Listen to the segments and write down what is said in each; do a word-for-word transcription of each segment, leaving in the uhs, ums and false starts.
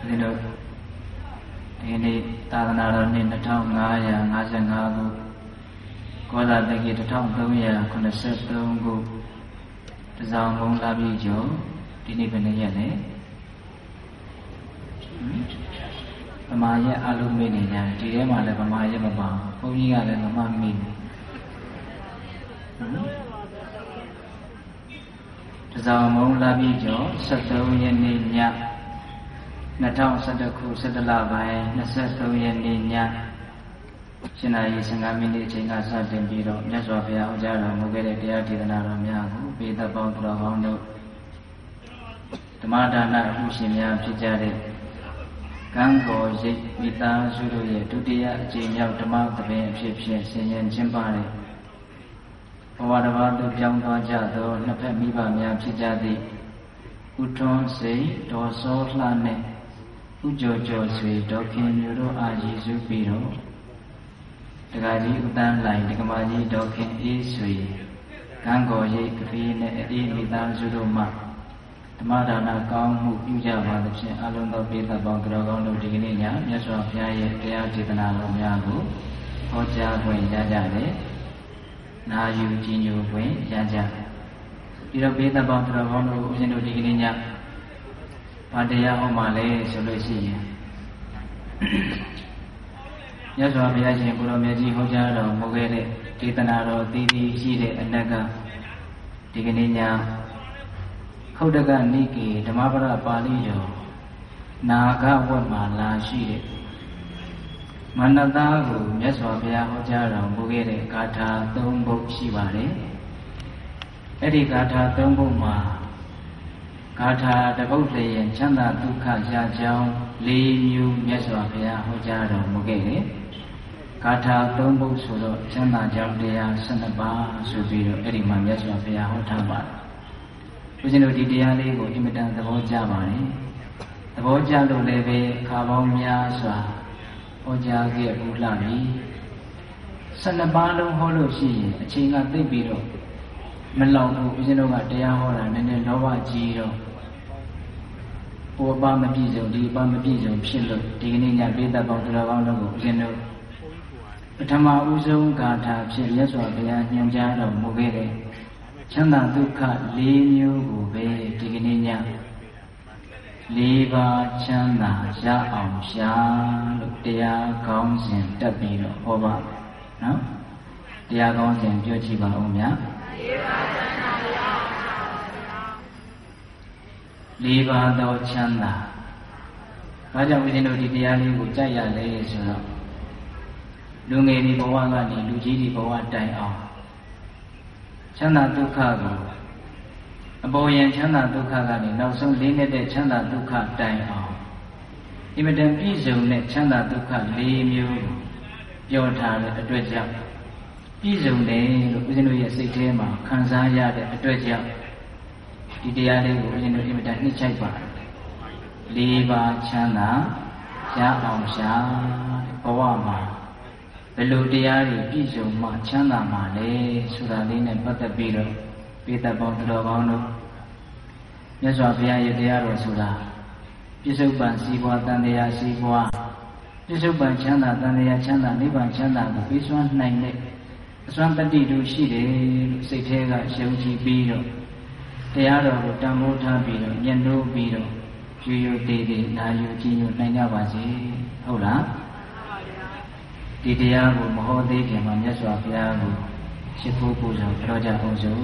ဒီလိုဒီနေ့သာသနာတော်နှစ်နှစ်ထောင်ငါးရာငါးဆယ်ငါးခုကောဇာတက္ကီတစ်ထောင်သုံးရာခုနှစ်ဆယ်သုံးခုတစောင်းဘုံလာပြီးကျော်ဒီနေ့ဘယ်နှစ်ရက်လဲဗမာရက်အလုံးမေ့နေကြတယ်ဒီထဲမှာလည်းဗမာရက်မပါဘုန်းကြီးကလည်းဗမာမေ့နေတစောင်းဘုံလာပြီးကျော်ဆက်သုံးရက်နေ့ညနှစ်ထောင်ဆယ်တစ်ခုဆယ်တလပိုင်းနှစ်ဆယ်သုံးရက်နေ့ညရှင်နာရီဆယ်ငါးမိနစ်အချိန်ကစတင်ပြီးတော့မြတ်စွာဘုရားဟောကြားတော်မူခဲ့တဲ့တရားဒေသနာတော်များကိုပေသက်ပေါင်းတော်ကောင်းတို့ဓမ္မဒါနအမှုရှင်များဖြစ်ကြတဲ့ကံတော်ရိပ်မိသားစုတို့ရဲ့ဒုတိယအကြိမ်မြောက်ဓမ္မသဘင်အဖြစ်ဖြင့်ဆင်ញံကျင်းပတဲ့ဘဝတစ်ပါးသို့ပြောင်းသွားကြသောနှစ်ဖက်မိဘများဖြစ်ကြသည့်ဥထွန်းစိန်ဒေါ်စောလှနဲ့ဥကြော်ကြော်ဆွေဒေါခင်မျိုးတို့အားရည်စူးပြီးတော့တက္ကကြီးဥတန်းလိုင်တက္ကမကြီးဒေါခင်အေးဆွေကံကောရိပ်ကဖေးနဲ့အေးမိသားစုတို့မှဓမ္မဒါနကောင်းမှုပြုကြပါသဖြင့်အလုံးသောပိဿပေါင်းကြောကောင်းတို့ဒီကနေ့ညမြတ်စွာဘုရားရဲ့တရားဒေသနာတော်များကိုဟောကြားခွင့်ရကြတယ်။နာယူကြည်ညိုခွင့်ရကြပြီးတော့ပိဿပေါင်းကြောကောင်းတို့ဦးဇင်းတို့ဒီကနေ့ညဘာတရားဟောမှလဲဆိုလို့ရှိရင်မြတ်စွာဘုရားရှင်ကိုရောမြတ်ကြီးဟောကြားတော်မူခဲ့တဲ့ဒေသနာတော်တည်တည်ရှိတဲ့အနက်ကဒီကနေ့ညခုတ်တကနိကေဓမ္မပဒပါဠိတော်နာဂဝတ်မှာလာရှိတဲ့မနတသားကိုမြတ်စွာဘုရားဟောကြားတော်မူခဲ့တဲ့ဂါထာသုံးပုဒ်ရှိပါတယ်။အဲ့ဒီဂါထာသုံးပုဒ်မှာဂါထာတပုဒ်တည်းရင်ချမ်းသာဒုက္ခရာကြောင်းလေးမျိုးမြတ်စွာဘုရားဟောကြားတော်မူခဲ့တယ်။ဂါထာသုံးပုဒ်ဆိုတော့ချမ်းသာကြောင်းတရားဆယ်နှစ်ပါးဆိုပြီးတော့အဲ့ဒီမှာမြတ်စွာဘုရားဟောထားပါတယ်။ဦးဇင်းတို့ဒီတရားလေးကိုအင်မတန်သဘောကျပါတယ်။သဘောကျလို့လည်းပဲခါပေါင်းများစွာဟောကြားခဲ့ဘူးလားပြီ။ဆယ်နှစ်ပါးလုံးဟောလို့ရှိရင်အချိန်ကသိပ်ပြီးတော့မလောက်ဘူးဦးဇင်းတို့ကတရားဟောတာနည်းနည်းလောဘကြီးတော့ဟိုအပါမပြည့်စုံဒီအပါမပြည့်စုံဖြစ်လို့ဒီကနေ့ညပိဿပေါင်းတော်ကောင်းလုံးကိုဦးဇင်းတို့ပထမဦးဆုံးဂါထာဖြစ်မြတ်စွာဘုရားညွှန်ကြားတော်မူခဲ့တဲ့ချမ်းသာဒုက္ခလေးမျိုးကိုပဲဒီကနေ့ညလေးပါးချမ်းသာရအောင်ရှာလို့တရားကောင်းစဉ်တက်ပြီးတော့ဟောပါနော်တရားကောင်းစဉ်ပြောကြည့်ပါဦးများလေးပါးချမ်းသာရအောင်လေးပါးသောချမ်းသာဘာကြောင့်ဦးဇင်းတို့ဒီတရားလေးကိုကြိုက်ရလဲဆိုတော့လူငယ်ဒီဘဝကနေလူကြီးဒီဘဝတိုင်အောင်ချမ်းသာဒုက္ခကိုအပေါ်ယံချမ်းသာဒုက္ခကနေနောက်ဆုံးလေးနေတဲ့ချမ်းသာဒုက္ခတိုင်အောင်အင်မတန်ပြည့်စုံတဲ့ချမ်းသာဒုက္ခလေးမျိုးပြောထားတဲ့အတွက်ကြောင့်ပြည့်စုံတယ်လို့ဦးဇင်းတို့ရဲ့စိတ်ထဲမှာခံစားရတဲ့အတွက်ကြောင့်ဒီတရားလေးကိုဦးဇင်းတို့အင်မတန်နှိမ့်ချိုက်ပါတယ်လေးပါးချမ်းသာရအောင်ရှာဘဝမှာဘယ်လိုတရားတွေပြည့်စုံမှချမ်းသာမှာလဲဆိုတာလေးနဲ့ပတ်သက်ပြီးတော့ပိဿပေါင်းတော်ကောင်းတို့မြတ်စွာဘုရားရဲ့တရားတော်ဆိုတာပြစ္ဆုတ်ပံစီးပွားတန်တရားစီးပွားပြစ္ဆုတ်ပံချမ်းသာတန်တရားချမ်းသာနိဗ္ဗာန်ချမ်းသာကိုပြီးစွမ်းနိုင်တဲ့အစွမ်းတတိတို့ရှိတယ်လို့စိတ်ထဲကယုံကြည်ပြီးတော့တရားတော်ကိုတန်ဖိုးထားပြီးတော့ညှဉ်းနှိုးပြီးတော့ရွရွတေးတေးနာယူကြည်ညိုနိုင်ကြပါစေဟုတ်လားဒီတရားကိုမဟောသေးခင်မှာမြတ်စွာဘုရားကိုရှိခိုးပူဇော်ပြောကြအောင်စို့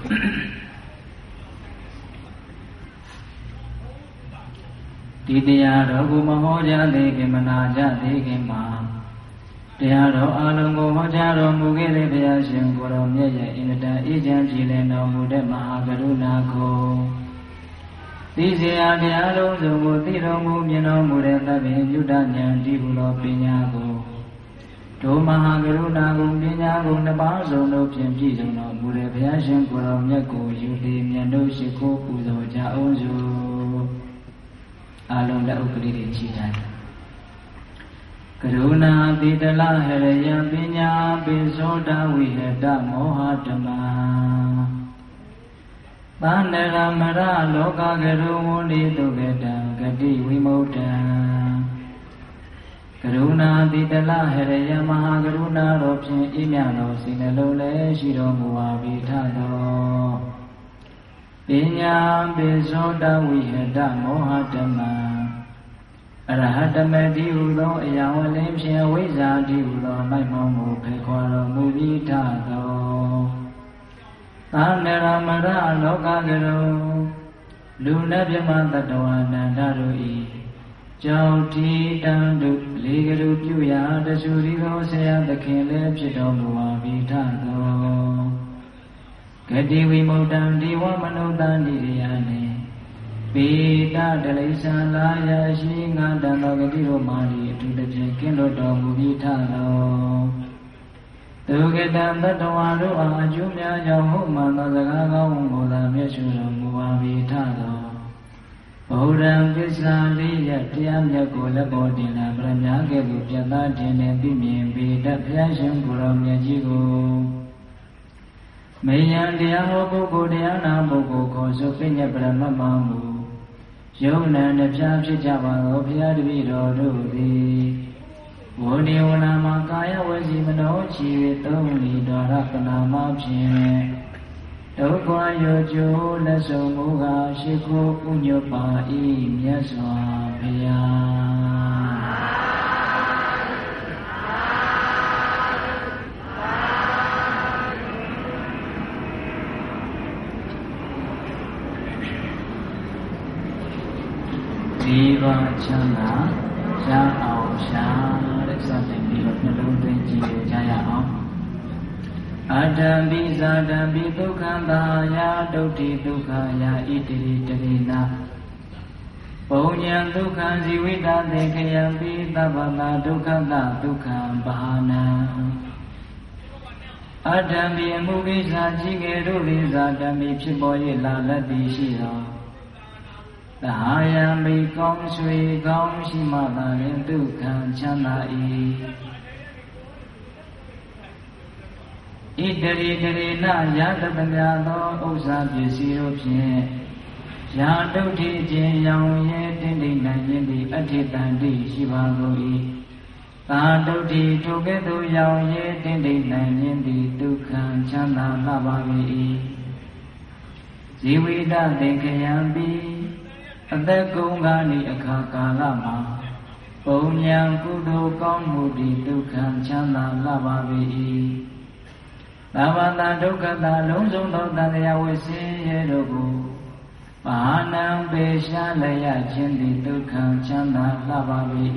ဒီတရားတော်ကိုမဟောကြားသေးခင်မနာကြသေးခင်မှာတရားတော်အလုံးကိုဟောကြားတော်မူခဲ့တဲ့ဘုရားရှင်ကိုယ်တော်မြတ်ရဲ့အင်မတန်အေးချမ်းကြည်လင်တော်မူတဲ့မဟာကရုဏာကိုသိစေရာတရားလုံးစုံကိုသိတော်မူမြင်တော်မူတဲ့သဗ္ဗညုတဉာဏ်ဒီဟုသောပညာကိုဒုမဟာကရုဏာကိုပညာကိုနှစ်ပါးစုံတို့ဖြင့်ပြည့်စုံတော်မူတဲ့ဘုရားရှင်ကိုယ်တော်မြတ်ကိုယူသည်မြတ်တို့ရှိခိုးပူဇော်ကြအောင်စို့အလုံးလက်ဥပ္ပရိတွေချီးတိုင်းကရုဏာတိတလဟရယပညာပိသောတဝိဟတမောဟဓမ္မာသန္တရမရလောကကရုဝန္တိတုကတံဂတိဝိမု တံဏာတိတလဟရယမဟာကရုဏာတော်ဖြင့်ဤမြတ်တော်စိနှလုံးလည်းရှိတော်မူပါ၏ထသောပညာပိသောတဝိဟတမောဟတမံအရဟတမတိဟုသောအရာဝလင်းဖြင့်ဝိဇ္ဇာတိဟုသောမိုက်မောမှုဖေခွာတော်မူ၏ထသောသာနရမရလောကကရုလူနှင့်ပြမတတဝါနန္ဒတို့၏ကြောင့်ဒီတန်တို့လေကလူပြုရာတဆူရီသောဆရာသခင်လည်းဖြစ်တော်မူပါ၏ထသောဂတိဝိမု တံဒီဝမနုဿန္တိရိယနေပေတတလိစ္ဆာလာယရှိငါတံတော်ဂတိတို့မာရီအထူးသဖြင့်ကင်းလွတ်တော်မူ၏ထသောသူကတံတတဝါတို့အားအကျိုးများကြောင့်ဟုတ်မှန်သောစကားကောင်းကိုသာမျက်ရှိတော်မူပါ၏ထသောဗုဒ္ဓံပစ္စာလေးရတရားမြတ်ကိုလက်ပေါ်တင်လာပရမကဲ့သို့ပြတ်သားခြင်းနဲ့သိမြင်ပေတတ်ဘုရားရှင်ကိုယ်တော်မြတ်ကြီးကိုမေယံတရားဟောပုဂ္ဂိုလ်တရားနာပုဂ္ဂိုလ်ခေါ်ဆိုပိညပရမတ်မမူယုံနံနှပြဖြစ်ကြပါသောဘုရားတပည့်တော်တို့သည်ဝိနိဝနာမှာကာယဝစီမနောချီသုံးလီတော်ရပနာမဖြင့်ဒုက္ခရောကျိုးလက်ဆုံးမူကားရှိခိုးဥညွတ်ပါ၏မြတ်စွာဘုရားဒီပါချမ်းသာရအောင်ရှာတဲ့စသဖြင့်ပြီးတော့နှလုံးသွင်းကြည့်ရကြရအောင်အတ္တံပိဇာတံပိဒုက္ခံသာယာဒုဋ္ဌိဒုက္ခယာဣတိတရိနာပုံညံဒုက္ခံဇီဝိတသေခယံပိသဗ္ဗတာဒုက္ခတဒုက္ခံဘာနံအတ္တံပိအမှုကိစ္စကြီးငယ်တို့ပိဇာတံပိဖြစ်ပေါ်၍လာလက်သည်ရှိသောသဟာယံပိကောင်းဆွေကောင်းရှိမှသာလျှင်ဒုက္ခံချမ်းသာ၏ဣတရိတရိနယာတတမြသောဥစ္စာပစ္စည်းတို့ဖြင့်ယာဒုဋ္ဌိခြင်းရောင်ရဲတင်းတိမ်နိုင်ခြင်းသည်အဋ္ဌိတန္တိရှိပါကုန်၏သာဒုဋ္ဌိထိုကဲ့သို့ရောင်ရဲတင်းတိမ်နိုင်ခြင်းသည်ဒုက္ခံချမ်းသာလှပါ၏ဇီဝိတသင်္ခယံပိအသက်ကုန်ကားဤအခါကာလမှာပုံညာကုသိုလ်ကောင်းမှုသည်ဒုက္ခံချမ်းသာလှပါ၏သဗ္ဗတာဒုက္ခတာလုံးစုံသောတန်တရားဝိဆင်းရဲတို့ကိုပါဏံပေရှားလည်းရခြင်းသည်ဒုက္ခံချမ်းသာလှပါ၏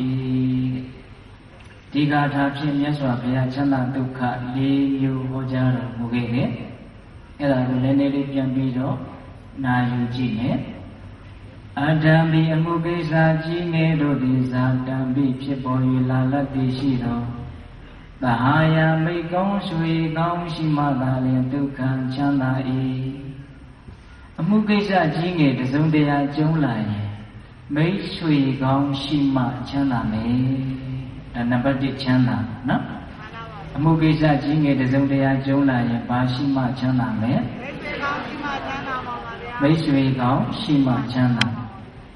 ဒီဂါထာဖြင့်မြတ်စွာဘုရားချမ်းသာဒုက္ခလေးမျိုးဟောကြားတော်မူခဲ့တယ်အဲ့ဒါကိုလည်းနည်းလေးပြန်ပြီးတော့နာယူကြည့်မယ်အတ္တံပိအမှုကိစ္စကြီးငယ်တို့သည်ဇာတံပိဖြစ်ပေါ်၍လာလတ်သည်ရှိသောသဟာယမိတ်ကောင်းဆွေကောင်းရှိမှသာလျှင်ဒုက္ခံချမ်းသာ၏အမှုကိစ္စကြီးငယ်တစုံတရာကျုံးလာရင်မိတ်ဆွေကောင်းရှိမှချမ်းသာမယ်ဒါနံပါတ်တစ်ချမ်းသာနော်အမှုကိစ္စကြီးငယ်တစုံတရာကျုံးလာရင်ဘာရှိမှချမ်းသာမယ်မိတ်ဆွေကောင်းရှိမှချမ်းသာပါ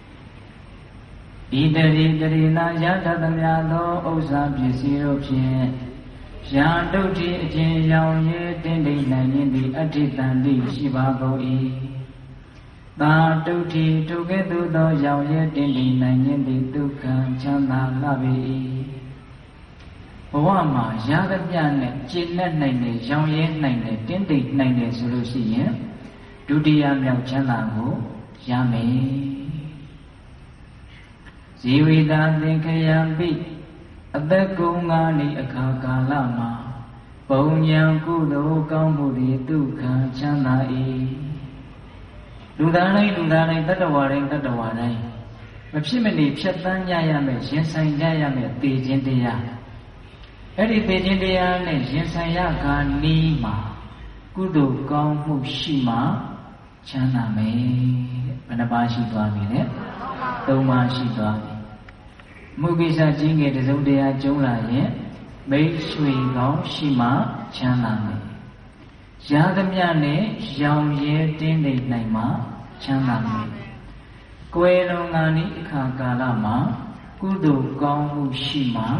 ဗျာမိတ်ဆွေကောင်းရှိမှချမ်းသာဣတရိတရိနာယတတမြသောဥစ္စာပစ္စည်းတို့ဖြင့်ယာဒုဋ္ဌိအခြင်းရောင်ရဲတင်းတိမ်နိုင်ခြင်းသည်အဋ္ဌိတန္တိရှိပါကုန်၏သာဒုဋ္ဌိထိုကဲ့သို့သောရောင်ရဲတင်းတိမ်နိုင်ခြင်းသည်ဒုက္ခံချမ်းသာလှပေ၏ဘဝမှာရာဂပြနဲ့ကျင့်နဲ့နိုင်တဲ့ရောင်ရဲနိုင်တဲ့တင်းတိမ်နိုင်တယ်ဆိုလို့ရှိရင်ဒုတိယမြောက်ချမ်းသာကိုရမယ်ဇီဝိတာသင်္ခယံပိအသက်ကုန်ကားဤအခါကာလမှာပုံညာကုသိုလ်ကောင်းမှုသည်ဒုက္ခံချမ်းသာ၏လူသားတိုင်းလူသားတိုင်းတတ္တဝါတိုင်းတတ္တဝါတိုင်းမဖြစ်မနေဖြတ်သန်းကြရမယ်ရင်ဆိုင်ကြရမယ်သိခြင်းတရားအဲ့ဒီသိခြင်းတရားနဲ့ရင်ဆိုင်ရခါနီးမှာကုသိုလ်ကောင်းမှုရှိမှချမ်းသာမယ်ဘယ်နှပါးရှိသွားပြီလဲသုံးပါးရှိသွားပြီမှုကိစ္စကြီးငယ်တစုံတရာကျုံးလာရင်မိတ်ဆွေကောင်းရှိမှချမ်းသာမယ်ရာသမျှနဲ့ရောင်ရဲတင်းနေနိုင်မှချမ်းသာမယ်ကွယ်လွန်ကနေ့အခါကာလမှာကုသိုလ်ကောင်းမှုရှိမှ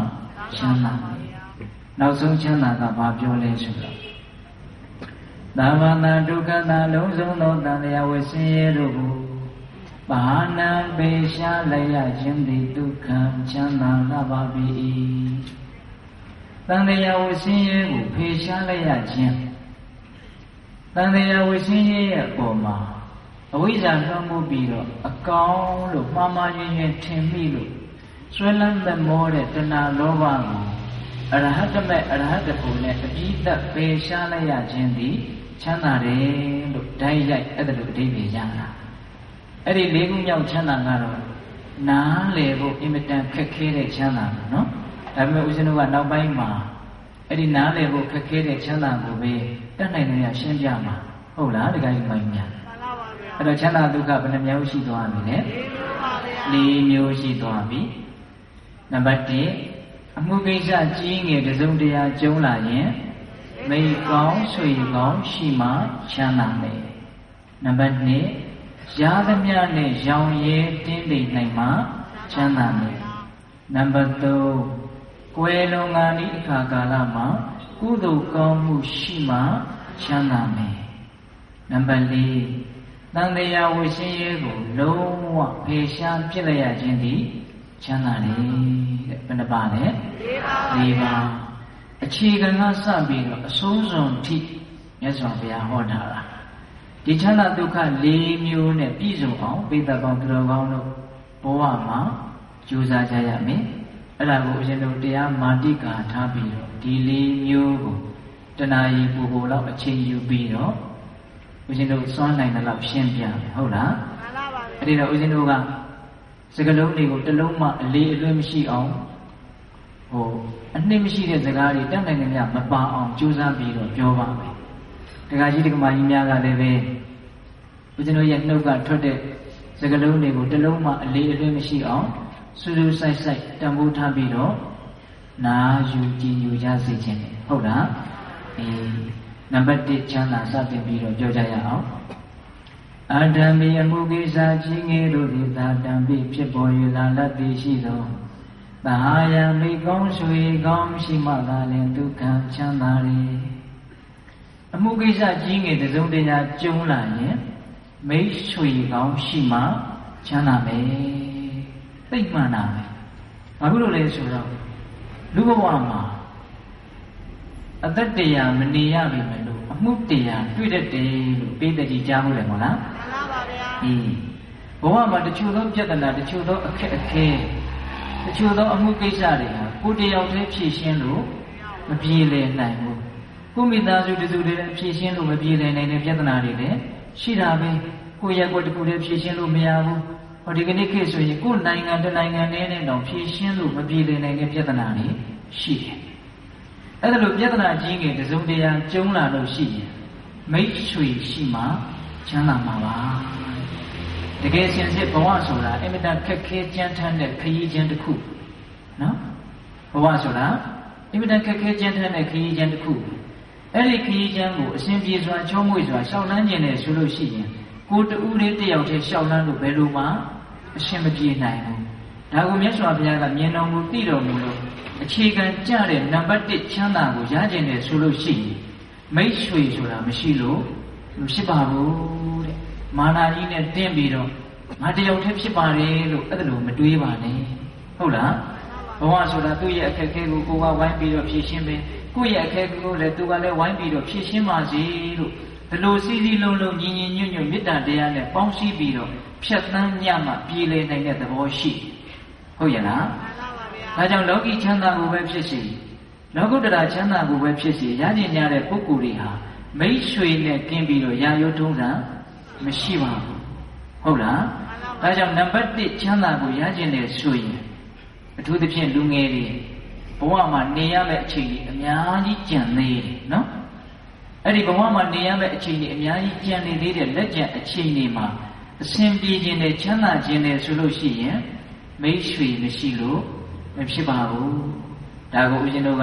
ချမ်းသာနောက်ဆုံးချမ်းသာကဘာပြောလဲဆိုတော့သာမဏဒုက္ခသာလုံးစုံသောတန်တရားဝဆင်းရဲတို့ကိုဘာနာပေရှားလိုက်ရခြင်းသည်ဒုက္ခချမ်းသာလာပါပြီတန်တရားဝဆင်းရဲကိုဖေရှားလိုက်ရခြင်းတန်တရားဝဆင်းရဲရဲ့အပေါ်မှာအဝိဇ္ဇာလွှမ်းမိုးပြီးတော့အကောင်လို့မှားမှားယွင်းယွင်းထင်မိလို့ဆွဲလန်းသက်မောတဲ့တဏှာလောဘကိုအရဟတမေအရဟတဖို့နဲ့အပြီးသက်ပေရှားလိုက်ရခြင်းသည်ချမ်းသာတယ်လို့ဓာတ်ရိုက်အဲ့ဒါလိုအဓိပ္ပာယ်ရတာအဲ့ဒီလေးခုမြောက်ချမ်းသာကတော့နားလေဖို့အင်မတန်ခက်ခဲတဲ့ချမ်းသာပါနော်ဒါပေမဲ့ဦးဇင်းတို့ကနောက်ပိုင်းမှာအဲ့ဒီနားလေဖို့ခက်ခဲတဲ့ချမ်းသာကိုပဲတတ်နိုင်တယ်ရရှင်းပြမှာဟုတ်လားဒီကိစ္စမှန်များအဲ့တော့ချမ်းသာဒုက္ခဘယ်နှမျိုးရှိသွားပြီလဲလေးမျိုးရှိသွားပြီနံပါတ်တစ်အမှုကိစ္စကြီးငယ်တစုံတရာကျုံလာရင်မိကောင်းဆွေကောင်းရှိမှချမ်းသာမယ်နံပါတ်နှစ်ရာသမျှနဲ့ရောင်ရဲတင်းတိမ်နိုင်မှချမ်းသာမယ်နံပါတ်သုံးကွယ်လွန်ကားဤအခါကာလမှာကုသိုလ်ကောင်းမှုရှိမှချမ်းသာမယ်နံပါတ်လေးတန်တရားဝဆင်းရဲကိုလုံးဝဖေရှားပြစ်လိုက်ရခြင်းသည်ချမ်းသာတယ်တဲ့ဘယ်နှပါလဲ၄ပါးအခြေခံကစပြီးတော့အဆုံးစွန်ထိမြတ်စွာဘုရားဟောထားတာဒီချမ်းသာဒုက္ခ၄မျိုးနဲ့ပြည့်စုံအောင်ပိဋကပေါင်းသူတော်ကောင်းတို့ဘဝမှာကြိုးစားကြရမယ်အဲ့ဒါကိုအရင်တို့တရားမာတိကာထားပြီးတော့ဒီ၄မျိုးကိုတဏှာကြီးပူပူလောက်အချိန်ယူပြီးတော့ဦးဇင်းတို့စွမ်းနိုင်တဲ့လောက်ရှင်းပြမယ်ဟုတ်လားမှန်ပါပါအဲ့ဒီတော့ဦးဇင်းတို့ကစကားလုံးတွေကိုတစ်လုံးမှအလေးအလွဲမရှိအောင်ဟိုအနှစ်မရှိတဲ့စကားတွေတတ်နိုင်ကြမပါအောင်ကြိုးစားပြီးတော့ပြောပါမယ်ဒကာကြီးဒကာမကြီးများကလည်းပဲဦးဇင်းတို့ရဲ့နှုတ်ကထွက်တဲ့စကားလုံးတွေကိုတစ်လုံးမှအလေးအလွဲမရှိအောင်စူးစူးဆိုင်ဆိုင်တန်ဖိုးထားပြီးတော့နာယူကြည်ညိုကြစေခြင်းဟုတ်လားအေးနံပါတ်တစ်ချမ်းသာစတင်ပြီးတော့ပြောကြရအောင်အာတံမိအမှုကိစ္စကြီးငယ်တို့သည်သာတံပိဖြစ်ပေါ်၍လာလတ်သည်ရှိသောသဟာယမိကောင်းဆွေကောင်းရှိမှသာလျှင်ဒုက္ခချမ်းသာ၏အမှုကိစ္စကြီးငယ်တစုံတရာကျုံလာရင်မိတ်ဆွေကောင်းရှိမှချမ်းသာမယ်သိမှန်တာပဲဘာဖြစ်လို့လဲဆိုတော့လူဘဝမှာအသက်တရားမနေရပြီမလို့အမှုတရားတွေ့တတ်တယ်လို့ပေးတဲ့ကြီးကြားမှုတယ်မဟုတ်လားမှန်ပါပါဗျာအေးဘဝမှာတချို့သောပြဿနာတချို့သောအခက်အခဲတချို့သောအမှုကိစ္စတွေဟာကိုယ်တယောက်တည်းဖြေရှင်းလို့မပြေလည်နိုင်ဘူးကိုမိသားစုတစုတည်းဖြေရှင်းလို့မပြေလည်နိုင်တဲ့ပြဿနာတွေလည်းရှိတာပဲကိုယ့်ရဲ့ကိုယ်တစ်ခုတည်းဖြေရှင်းလို့မရဘူးဟောဒီကနေ့ခေတ်ဆိုရင်ကိုယ်နိုင်ငံတစ်နိုင်ငံနဲ့နဲ့တော့ဖြေရှင်းလို့မပြေလည်နိုင်တဲ့ပြဿနာတွေရှိတယ်အဲ့ဒါလိုပြဿနာကြီးငယ်တစုံတရာကျုံလာလို့ရှိရင်မိတ်ဆွေရှိမှချမ်းသာမှာပါတကယ်စင်စစ်ဘဝဆိုတာအင်မတန်ခက်ခဲကြမ်းတမ်းတဲ့ခရီးချင်းတစ်ခုနော်ဘဝဆိုတာအင်မတန်ခက်ခဲကြမ်းတမ်းတဲ့ခရီးချင်းတစ်ခုအဲ့ဒီခရီးချင်းကိုအစဉ်ပြေစွာချောမွေ့စွာရှောက်လန်းခြင်းနဲ့ဆိုလို့ရှိရင်ကိုယ်တူလေးတယောက်တည်းရှောက်လန်းလို့ဘယ်လိုမှအရှင်မပြေနိုင်ဘူးဒါကိုမြတ်စွာဘုရားကမြင်တော်မူသိတော်မူလို့အခြေခံကျတဲ့နံပါတ်တစ်ချမ်းသာကိုရကျင်တယ်ဆိုလို့ရှိရင်မိတ်ဆွေဆိုတာမရှိလို့မဖြစ်ပါဘူးတဲ့မာနကြီးနဲ့တင်းပြီးတော့ငါတယောက်တည်းဖြစ်ပါတယ်လို့အဲ့ဒါလိုမတွေးပါနဲ့ဟုတ်လားဘဝဆိုတာသူ့ရဲ့အခက်အခဲကိုကိုယ်ကဝိုင်းပြီးတော့ဖြေရှင်းမယ်ကိုယ့်ရဲ့အခက်အခဲကိုလည်းသူကလည်းဝိုင်းပြီးတော့ဖြေရှင်းပါစေလို့ဒီလိုစီစီလုံးလုံးညီညီညွတ်ညွတ်မေတ္တာတရားနဲ့ပေါင်းစည်းပြီးတော့ဖြတ်သန်းညမှပြည်လည်နိုင်တဲ့သဘောရှိဟုတ်ရဲ့လားဒါကြောင့်လောကီချမ်းသာကိုပဲဖြစ်စေလောကုတ္တရာချမ်းသာကိုပဲဖြစ်စေရကျင်ကြတဲ့ပုဂ္ဂိုလ်တွေဟာမိတ်ဆွေနဲ့ကင်းပြီးတော့ရာရိုးထုံးတာမရှိပါဘူးဟုတ်လားဒါကြောင့်နံပါတ်တစ်ချမ်းသာကိုရကျင်တယ်ဆိုရင်အထူးသဖြင့်လူငယ်တွေဘဝမှာနေရမယ့်အခြေအနေအများကြီးကြံနေတယ်နော်အဲ့ဒီဘဝမှာနေရမယ့်အခြေအနေအများကြီးကြံနေသေးတဲ့လက်ကျန်အခြေအနေမှာအစဉ်ပြေခြင်းနဲ့ချမ်းသာခြင်းနဲ့ဆိုလို့ရှိရင်မိတ်ဆွေမရှိလို့မဖြစ်ပါဘူးဒါကိုဦးဇင်းတို့က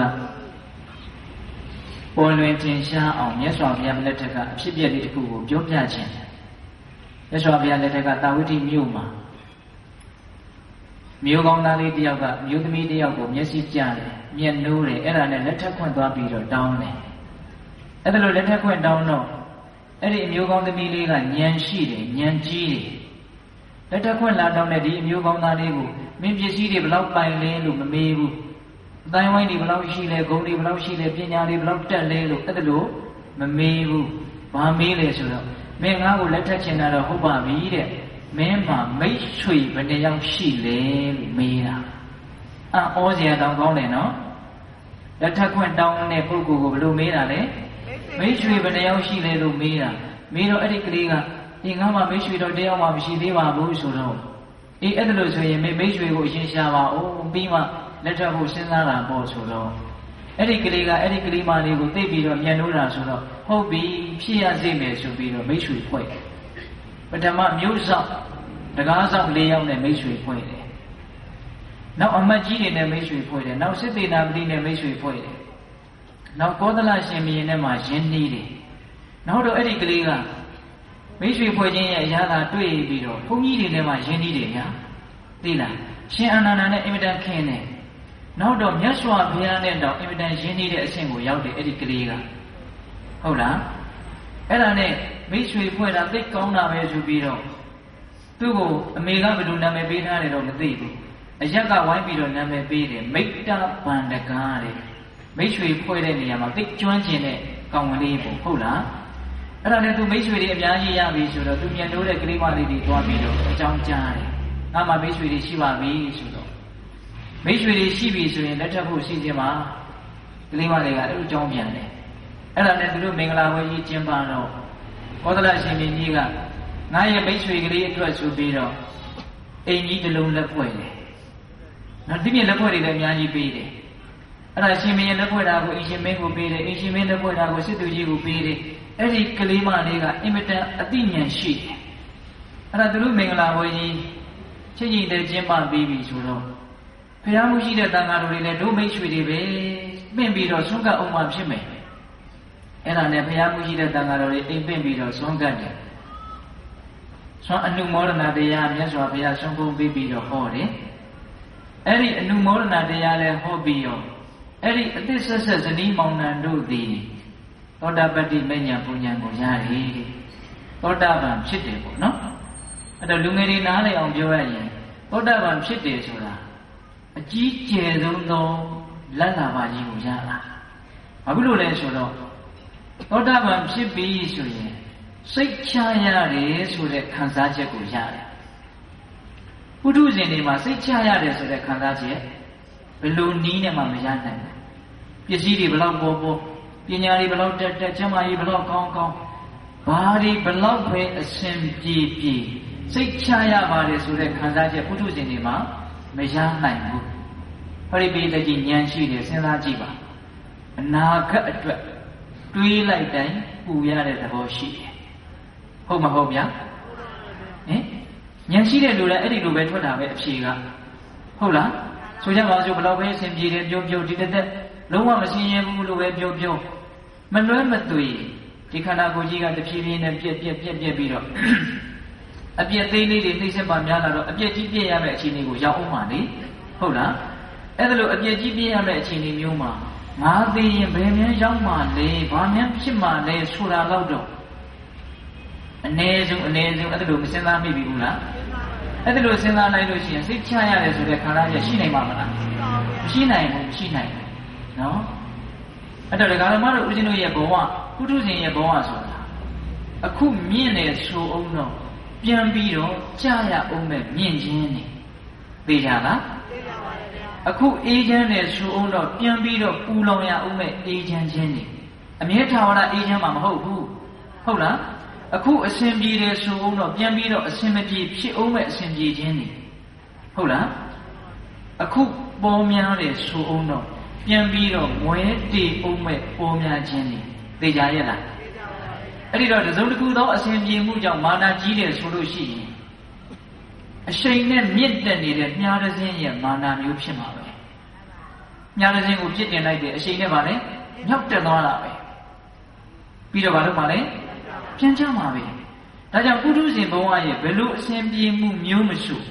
ပေါ်လွင်ထင်ရှားအောင်မြတ်စွာဘုရားလက်ထက်ကအဖြစ်အပျက်လေးတစ်ခုကိုပြောပြခြင်းမြတ်စွာဘုရားလက်ထက်ကတာဝတိမြို့မှာမျိုးကောင်းသားလေးတယောက်ကမျိုးသမီးတယောက်ကိုမျက်စိကျတယ်မျက်နှိုးတယ်အဲ့ဒါနဲ့လက်ထပ်ခွင့်သွားပြီးတော့တောင်းတယ်အဲ့ဒါလိုလက်ထပ်ခွင့်တောင်းတော့အဲ့ဒီအမျိုးကောင်းသမီးလေးကဉာဏ်ရှိတယ်ဉာဏ်ကြီးတယ်လက်ထပ်ခွင့်လာတောင်းတဲ့ဒီအမျိုးကောင်းသားလေးကိုမင်းပစ္စည်းတွေဘယ်လောက်ပိုင်လဲလို့မမေးဘူးအတိုင်းဝိုင်းတွေဘယ်လောက်ရှိလဲဂုဏ်တွေဘယ်လောက်ရှိလဲပညာတွေဘယ်လောက်တက်လဲလို့အဲ့ဒါလိုမမေးဘူးဘာမေးလဲဆိုတော့မင်းငါ့ကိုလက်ထပ်ချင်တာတော့ဟုတ်ပါပြီတဲ့မင်းမှာမိတ်ဆွေဘယ်နှယောက်ရှိလဲလို့မေးတာအော်စရာတောင်းကောင်းတယ်နော်လက်ထပ်ခွင့်တောင်းတဲ့ပုဂ္ဂိုလ်ကိုဘယ်လိုမေးတာလဲမိတ်ဆွေဘယ်နှယောက်ရှိလဲလို့မေးတာမေးတော့အဲ့ဒီကလေးကဒီငါမှမိတ်ဆွေတော့တယောက်မှမရှိသေးပါဘူးဆိုတော့အေးအဲ့ဒါလို့ဆိုရင်မိတ်ဆွေကိုအရှင်းရှာပါဦးပြီးမှလက်ထပ်ဖို့စဉ်းစားတာပေါ့ဆိုတော့အဲ့ဒီကလေးကအဲ့ဒီကလေးမလေးကိုသိပြီးတော့မြန်လို့တာဆိုတော့ဟုတ်ပြီဖြစ်ရစေမယ်ဆိုပြီးတော့မိတ်ဆွေဖွဲ့ပထမမျိုးဆောင်တကားဆောင်၄ယောက်နဲ့မိတ်ဆွေဖွဲ့တယ်နောက်အမတ်ကြီးတွေနဲ့မိတ်ဆွေဖွဲ့တယ်နောက်စစ်သေးနာပတိနဲ့မိတ်ဆွေဖွဲ့တယ်နောက်ကောသလရှင်ဘုရင်နဲ့မှရင်းနှီးတယ်နောက်တော့အဲ့ဒီကလေးကမိတ်ဆွေဖွဲ့ခြင်းရဲ့အရာသာတွေ့ပြီးတော့ဘုန်းကြီးတွေနဲ့မှရင်းနှီးတယ်ညာသိလားရှင်အာနန္ဒာနဲ့အင်မတန်ခင်တယ်နောက်တော့မြတ်စွာဘုရားနဲ့တော့အင်မတန်ရင်းနှီးတဲ့အဆင့်ကိုရောက်တယ်အဲ့ဒီကလေးကဟုတ်လားအဲ့ဒါနဲ့မိတ်ဆွေဖွဲ့တာသိကောင်းတာပဲဆိုပြီးတော့သူ့ကိုအမေကဘယ်လိုနာမည်ပေးထားတယ်တော့မသိဘူးအရက်ကဝိုင်းပြီးတော့နာမည်ပေးတယ်မိတ္တဗန္ဒကာတဲ့မိတ်ဆွေဖွဲ့တဲ့နေရာမှာသိကျွမ်းကျင်တဲ့ကောင်ကလေးပေါ့ဟုတ်လားအဲ့ဒါနဲ့သူမိတ်ဆွေတွေအများကြီးရပြီဆိုတော့သူမြန်လို့တဲ့ကလေးမလေးတွေတွားပြီးတော့အကြောင်းကြားတယ်ငါမှမိတ်ဆွေတွေရှိပါပြီဆိုတော့မိတ်ဆွေတွေရှိပြီဆိုရင်လက်ထပ်ဖို့ရှိခြင်းမှာကလေးမလေးကအဲ့လိုအကြောင်းပြန်တယ်အဲ့ဒါနဲ့သူတို့မင်္ဂလာပွဲကြီးကျင်းပတော့ကောသလရှင်ဘုရင်ကြီးကငါရဲ့မိတ်ဆွေကလေးအတွက်ဆိုပြီးတော့အိမ်ကြီးတစ်လုံးလက်ဖွဲ့တယ်နောက်ဒီပြင်လက်ဖွဲ့တွေလည်းအများကြီးပေးတယ်အဲ့ဒါရှင်ဘုရင်လက်ဖွဲ့တာကိုအရှင်မင်းကိုပေးတယ်အရှင်မင်းလက်ဖွဲ့တာကိုစစ်သူကြီးကိုပေးတယ်အဲ့ဒီကလေးမလေးကအင်မတန်အသိဉာဏ်ရှိတယ်အဲ့ဒါသူတို့မင်္ဂလာပွဲကြီးချင်းချင်းတည်းကျင်းပပြီးပြီဆိုတော့ဘုရားမှုရှိတဲ့တန်ဃာတော်တွေလည်းတို့မိတ်ဆွေတွေပဲပင့်ပြီးတော့ဆုံးကပ်အောင်မှဖြစ်မယ်အဲ့ဒါနဲ့ဘုရားမှုရှိတဲ့တန်ဃာတော်တွေအိမ်ပင့်ပြီးတော့ဆုံးကပ်တယ်ဆွမ်းအနုမောဒနာတရားမြတ်စွာဘုရားဆုံးကုန်ပေးပြီးတော့ဟောတယ်အဲ့ဒီအနုမောဒနာတရားလည်းဟောပြီးတော့အဲ့ဒီအသစ်ဆက်ဆက်ဇနီးမောင်နှံတို့သည်သောတာပတ္တိမဉ္ဇဉ်ပူဉ္ဇဉ်ကိုရတယ်သောတာပန်ဖြစ်တယ်ပေါ့နော်အဲ့တော့လူငယ်တွေနားလည်အောင်ပြောရရင်သောတာပန်ဖြစ်တယ်ဆိုတာအကြီးကျယ်ဆုံးသောလက်လာပါကြီးကိုရလာဘာဖြစ်လို့လဲဆိုတော့သောတာပန်ဖြစ်ပြီဆိုရင်စိတ်ချရတယ်ဆိုတဲ့ခံစားချက်ကိုရတယ်ပုထုဇဉ်တွေမှာစိတ်ချရတယ်ဆိုတဲ့ခံစားချက်ဘယ်လိုနည်းနဲ့မှမရနိုင်ဘူးပစ္စည်းတွေဘလောက်ပေါ်ပေါ်ပညာတွေဘလောက်တက်တက်ကျမ်းမာရေးဘလောက်ကောင်းကောင်းဘာတွေဘလောက်ပဲအစဉ်ပြေပြေစိတ်ချရပါတယ်ဆိုတဲ့ခံစားချက်ပုထုဇဉ်တွေမှာမရနိုင်ဘူးဟောဒီပိဋကကြီးဉာဏ်ရှိတယ်စဉ်းစားကြည့်ပါအနာဂတ်အတွက်တွေးလိုက်တိုင်းပူရတဲ့သဘောရှိတယ်ဟုတ်မဟုတ်ဗျာဟင်ဉာဏ်ရှိတဲ့လူလည်းအဲ့ဒီလိုပဲထွက်တာပဲအဖြေကဟုတ်လားဆိုကြပါစို့ဘယ်လောက်ပဲအစဉ်ပြေတယ်ပြောပြောဒီတစ်သက်လုံးဝမရှင်းရဘူးလို့ပဲပြောပြောမလွဲမသွေဒီခန္ဓာကိုယ်ကြီးကတဖြည်းဖြည်းနဲ့ပြက်ပြက်ပြက်ပြက်ပြီးတော့အပြက်သေးလေးတွေနှိမ့်ဆက်ပါများလာတော့အပြက်ကြီးပြည့်ရမယ့်အခြေအနေကိုရောက်အောင်ပါလေဟုတ်လားအဲ့ဒါလို့အပြက်ကြီးပြည့်ရမယ့်အခြေအနေမျိုးမှာငါသိရင်ဘယ်များရောက်မှလဲဘာများဖြစ်မှလဲဆိုတာတော့တော့အ ਨੇ ဆုံးအ ਨੇ ဆုံးအဲ့ဒါလို့မစဉ်းစားမိပြီဘူးလားအဲ့ဒါလို့စဉ်းစားလိုက်လို့ရှိရင်စိတ်ချရတယ်ဆိုတဲ့ခန္ဓာချက်ရှိနိုင်မှာမလားမရှိနိုင်ဘူးမရှိနိုင်ဘူးနော်အဲ့တော့ဒကာဓမ္မတို့ဦးဇင်းတို့ရဲ့ဘဝပုထုဇဉ်ရဲ့ဘဝဆိုတာအခုမြင့်နေဆိုအောင်တော့ပြန်ပြီးတော့ကြာရအောင်မဲ့မြင့်ခြင်းနေသိကြလားသိပါပါတယ်ဗျာအခုအေးချမ်းနေဆိုအောင်တော့ပြန်ပြီးတော့ပူလောင်ရအောင်မဲ့အေးချမ်းခြင်းနေအမြဲထာဝရအေးချမ်းမှာမဟုတ်ဘူးဟုတ်လားအခုအစဉ်ပြေတယ်ဆိုအောင်တော့ပြန်ပြီးတော့အစဉ်မပြေဖြစ်အောင်မဲ့အစဉ်ပြေခြင်းနေဟုတ်လားအခုပေါ်များတယ်ဆိုအောင်တော့ပြန်ပြီးတော့မွဲတေအောင်မဲ့ပေါ်များခြင်းနေသိကြရဲ့လားအဲ့ဒီတော့တစုံတစ်ခုသောအစဉ်ပြေမှုကြောင့်မာနကြီးတယ်ဆိုလို့ရှိရင်အရှိန်နဲ့မြင့်တက်နေတဲ့မြားတစ်စင်းရဲ့မာနမျိုးဖြစ်မှာပဲမြားတစ်စင်းကိုပြစ်တင်လိုက်တဲ့အရှိန်နဲ့ပါလေညောက်တက်သွားတာပဲပြီးတော့ဘာလို့ပါလဲပြန်ကြမှာပဲဒါကြောင့်ပုထုဇဉ်ဘဝရဲ့ဘယ်လိုအစဉ်ပြေမှုမျိုးမဆို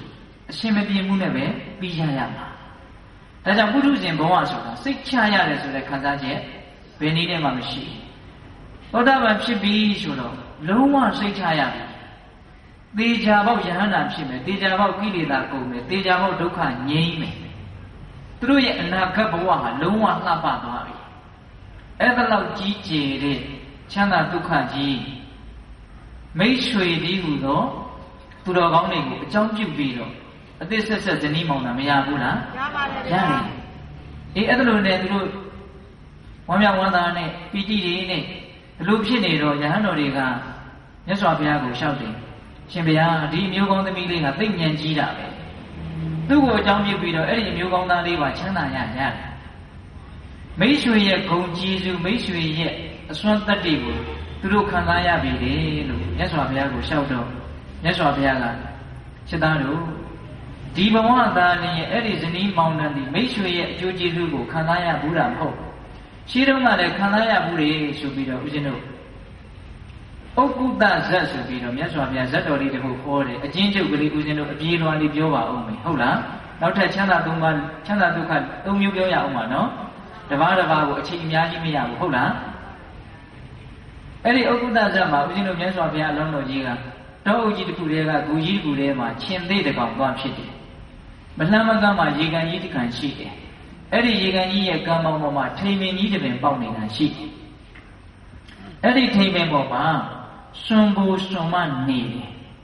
အရှင်မပြေမှုနဲ့ပဲပြီးကြရမှာဒါကြောင့်ပုထုဇဉ်ဘဝဆိုတာစိတ်ချရတယ်ဆိုတဲ့ခံစားချက်ဘယ်နည်းနဲ့မှမရှိဘူးသောတာပန်ဖြစ်ပြီဆိုတော့လုံးဝစိတ်ချရတယ်သေချာပေါက်ယဟန္တာဖြစ်မယ်သေချာပေါက်ကိလေသာကုန်မယ်သေချာပေါက်ဒုက္ခငြိမ်းမယ်သူတို့ရဲ့အနာဂတ်ဘဝဟာလုံးဝလှပသွားပြီအဲ့ဒါလောက်ကြီးကျယ်တဲ့ချမ်းသာဒုက္ခကြီးမိတ်ဆွေဒီဟူသောသူတော်ကောင်းတွေကိုအကြောင်းပြုပြီးတော့အသစ်ဆက်ဆက်ဇနီးမောင်နှံမရဘူးလားရပါတယ်ဗျာရတယ်အေးအဲ့ဒါလိုနဲ့သူတို့ဝမ်းမြောက်ဝမ်းသာနဲ့ပီတိတွေနဲ့ဒီလိုဖြစ်နေတော့ယဟန်တော်တွေကမြတ်စွာဘုရားကိုလျှောက်တယ်ရှင်ဘုရားဒီမျိုးကောင်းသမီးလေးကသိဉာဏ်ကြီးတာပဲသူ့ကိုအကြောင်းပြုပြီးတော့အဲ့ဒီမျိုးကောင်းသားလေးပါချမ်းသာရရတယ်မိတ်ဆွေရဲ့ဂုဏ်ကျေးဇူးမိတ်ဆွေရဲ့အစွမ်းတတ္တိကိုသူတို့ခံစားရပြီလေလို့မြတ်စွာဘုရားကိုလျှောက်တော့မြတ်စွာဘုရားကချက်သားတို့ဒီဘဝသားလင်းရဲ့အဲ့ဒီဇနီးမောင်နှံဒီမိတ်ဆွေရဲ့အကျိုးကျေးဇူးကိုခံစားရဘူးတာမဟုတ်ရှိတုန်းကလည်းခံစားရဘူးလေဆိုပြီးတော့ဦးဇင်းတို့ဥက္ကုတဇတ်ဆိုပြီးတော့မြတ်စွာဘုရားဇတ်တော်လေးတခုခေါ်တယ်အချင်းချုပ်ကလေးဦးဇင်းတို့အပြေးလွှားလေးပြောပါဦးမယ်ဟုတ်လားနောက်ထပ်ချမ်းသာသုံးပါးချမ်းသာဒုက္ခသုံးမျိုးပြောရအောင်ပါနော်တပါးတပါးကိုအချိန်အများကြီးမရဘူးဟုတ်လားအဲ့ဒီဥက္ကုတဇတ်မှာဦးဇင်းတို့မြတ်စွာဘုရားအလုံးတော်ကြီးကတောအုပ်ကြီးတစ်ခုတည်းကဂူကြီးတစ်ခုတည်းမှာရှင်သေးတကောင်သွားဖြစ်တယ်မလှမ်းမကမ်းမှာရေကန်ကြီးတစ်ခံရှိတယ်အဲ့ဒီရေကန်ကြီးရဲ့ကမ်းပေါင်းပေါ်မှာထိန်ပင်ကြီးတစ်ပင်ပေါက်နေတာရှိတယ်အဲ့ဒီထိန်ပင်ပေါ်မှာစွန်ဘူစွန်မနေတယ်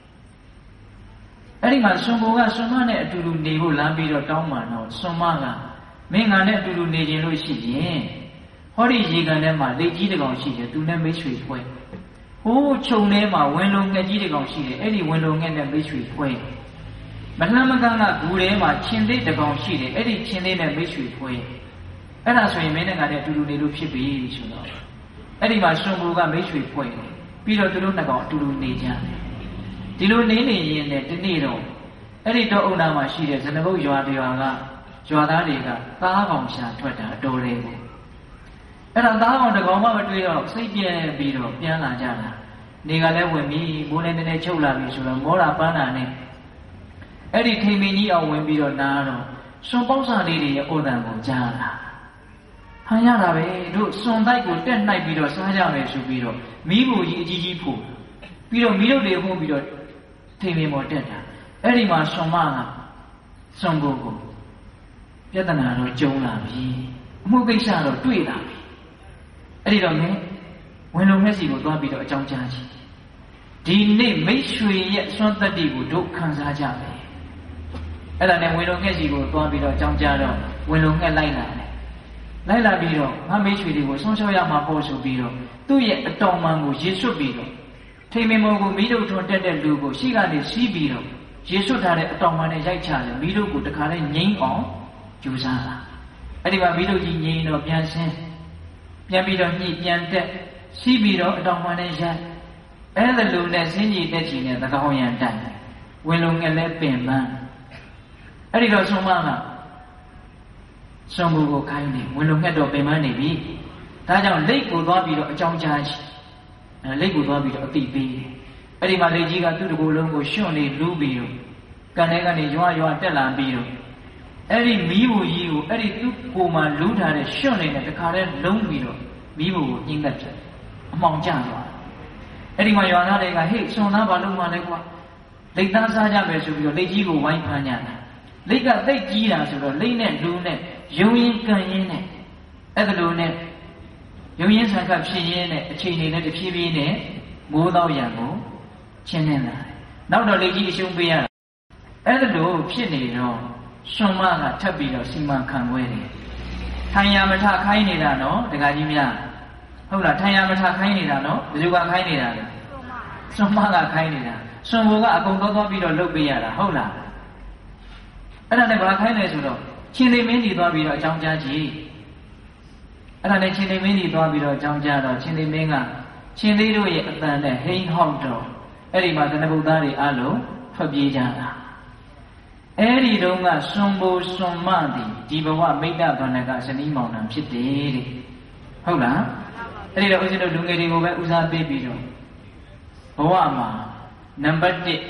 အဲ့ဒီမှာစွန်ဘူကစွန်မနဲ့အတူတူနေဖို့လမ်းပြီးတော့တောင်းပန်တော့စွန်မကမင်းငါနဲ့အတူတူနေခြင်းလို့ရှိရင်ဟောဒီရေကန်ထဲမှာလက်ကြီးတစ်ကောင်ရှိတယ်သူနဲ့မိတ်ဆွေဖွဲ့ဟိုးခြုံထဲမှာဝင်လုံငှက်ကြီးတစ်ကောင်ရှိတယ်အဲ့ဒီဝင်လုံငှက်နဲ့မိတ်ဆွေဖွဲ့မလှမ်းမကမ်းကဂူထဲမှာခြင်သေးတစ်ကောင်ရှိတယ်အဲ့ဒီခြင်သေးနဲ့မိတ်ဆွေဖွဲ့အဲ့ဒါဆိုရင်မင်းနဲ့ငါနဲ့အတူတူနေလို့ဖြစ်ပြီဆိုတော့အဲ့ဒီမှာစွန်ဘူကမိတ်ဆွေဖွဲ့တယ်ပြီးတော့သူတို့နှစ်ကောင်အတူတူနေကြတယ်ဒီလိုနေနေရင်လည်းဒီနေ့တော့အဲ့ဒီတော့အုံနာမှာရှိတဲ့ဇနဘုတ်ရွာရွာကရွာသားတွေကသားကောင်ရှာထွက်တာအတော်လေးကိုအဲ့ဒါသားကောင်တစ်ကောင်မှမတွေ့တော့စိတ်ပြဲပြီးတော့ပြန်လာကြတာနေကလည်းဝင်ပြီးမိုးလည်းနည်းနည်းချုပ်လာပြီဆိုတော့မောတာပန်းတာနဲ့အဲ့ဒီထိန်မင်းကြီးအောင်ဝင်ပြီးတော့နားတော့စွန်ပေါက်စာလေးတွေရဲ့အိုတန်ကိုကြားလာဟန်ရတာပဲတို့စွန်တိုက်ကိုတက်နှိုက်ပြီးတော့စားကြမယ်ဆိုပြီးတော့မီးဘူကြီးအကြီးကြီးဖို့ပြီးတော့မီးတို့တွေဖုံးပြီးတော့ထိန်မင်းပေါ်တက်တာအဲ့ဒီမှာစွန်မကစွန်ကိုကိုပြဿနာတော့ကြုံလာပြီအမှုကိစ္စတော့တွေ့လာပြီအဲ့ဒီတော့မင်းဝင်လုံမျက်စီကိုသွားပြီးတော့အကြောင်းကြားချင်ဒီနေ့မိတ်ဆွေရဲ့စွမ်းတတ္တိကိုတို့ခံစားကြမယ်အဲ့ဒါနဲ့ဝင်လုံမျက်စီကိုသွားပြီးတော့အကြောင်းကြားတော့ဝင်လုံငှက်လိုက်လာတယ်လိုက်လာပြီးတော့ငါမိတ်ဆွေတွေကိုဆုံးရှုံးရမှာပေါ့ဆိုပြီးတော့သူ့ရဲ့အတော်မှန်ကိုရေဆွတ်ပြီးတော့ထိန်မင်းမောကိုမီးတို့ထွန်းတက်တဲ့လူကိုရှိကနေစီးပြီးတော့ရေဆွတ်ထားတဲ့အတော်မှန်နဲ့ရိုက်ချတယ်မီးတို့ကိုတခါလဲငိမ့်အောင်ကြိုးစားတာအဲ့ဒီမှာမီးတို့ကြီးငိမ့်တော့ပြန်ဆင်းပြန်ပြီးတော့ညှိပြန်တက်စီးပြီးတော့အတော်မှန်နဲ့ရိုက်အဲ့ဒါလူနဲ့ဆင်းကြီးတက်ချီနဲ့သကောင်းရန်တိုင်ဝင်လုံငယ်လဲပင်ပန်းအဲ့ဒီတော့ဆုံးမကစွန်ဘူကိုခိုင်းနေဝင်လုံငှက်တော့ပင်ပန်းနေပြီဒါကြောင့်လက်ကိုသွားပြီးတော့အကြောင်းကြားချင်အဲလက်ကိုသွားပြီးတော့အတိပေးတယ်အဲ့ဒီမှာလက်ကြီးကသူ့တကူလုံးကိုရှွန့်နေလူးပြီးတော့ကန်ထဲကနေရွာရွာတက်လာပြီးတော့အဲ့ဒီမီးဘူကြီးကိုအဲ့ဒီသူ့ကိုယ်မှာလူးထားတဲ့ရှွန့်နေတဲ့တခါတည်းလုံးပြီးတော့မီးဘူကိုညှင်းကပ်ပြအမှောင်ကျသွားအဲ့ဒီမှာရွာသားတွေကဟေ့စွန်သားဘာလို့မှလဲကွာလက်သားစားကြမယ်ဆိုပြီးတော့လက်ကြီးကိုဝိုင်းဖမ်းကြတာလက်ကသိတ်ကြီးတာဆိုတော့လက်နဲ့လူနဲ့ယုံရင်ကန်ရင်နဲ့အဲ့ဒါလိုနဲ့ယုံရင်ဆံခတ်ဖြစ်ရင်းနဲ့အချိန်တွေနဲ့တဖြည်းဖြည်းနဲ့မိုးတော့ရံကိုချင်းနေလာတယ်နောက်တော့လက်ကြီးအရှုံးပေးရတာအဲ့ဒါလိုဖြစ်နေတော့စွန်မကထပ်ပြီးတော့စီမံခန့်ခွဲတယ်ထိုင်ရမထခိုင်းနေတာနော်ဒကာကြီးများဟုတ်လားထိုင်ရမထခိုင်းနေတာနော်ဘယ်သူကခိုင်းနေတာလဲစွန်မကခိုင်းနေတာစွန်ဘူကအကုန်သွားသွားပြီးတော့လုပ်ပေးရတာဟုတ်လားအဲ့ဒါနဲ့ဘာခိုင်းလဲဆိုတော့ချင်းသိမင်းကြီးသွားပြီးတော့အကြောင်းကြားကြည့်အဲ့ဒါနဲ့ချင်းသိမင်းကြီးသွားပြီးတော့အကြောင်းကြားတော့ချင်းသိမင်းကချင်းသိတို့ရဲ့အတန်နဲ့ဟိန်းဟောက်တော့အဲ့ဒီမှာသနဗုဒ္ဓတွေအလုံးထွက်ပြေးကြတာအဲ့ဒီတုန်းကစွန်ဘူစွန်မသည်ဒီဘဝမိတ္တဗန္ဒကဇနီးမောင်နှံဖြစ်တယ်တဲ့ဟုတ်လားအဲ့ဒီတော့ဦးဇင်းတို့လူငယ်တွေကိုပဲဦးစားပေးပြီးတော့ဘဝမှာနံပါတ်တစ်အ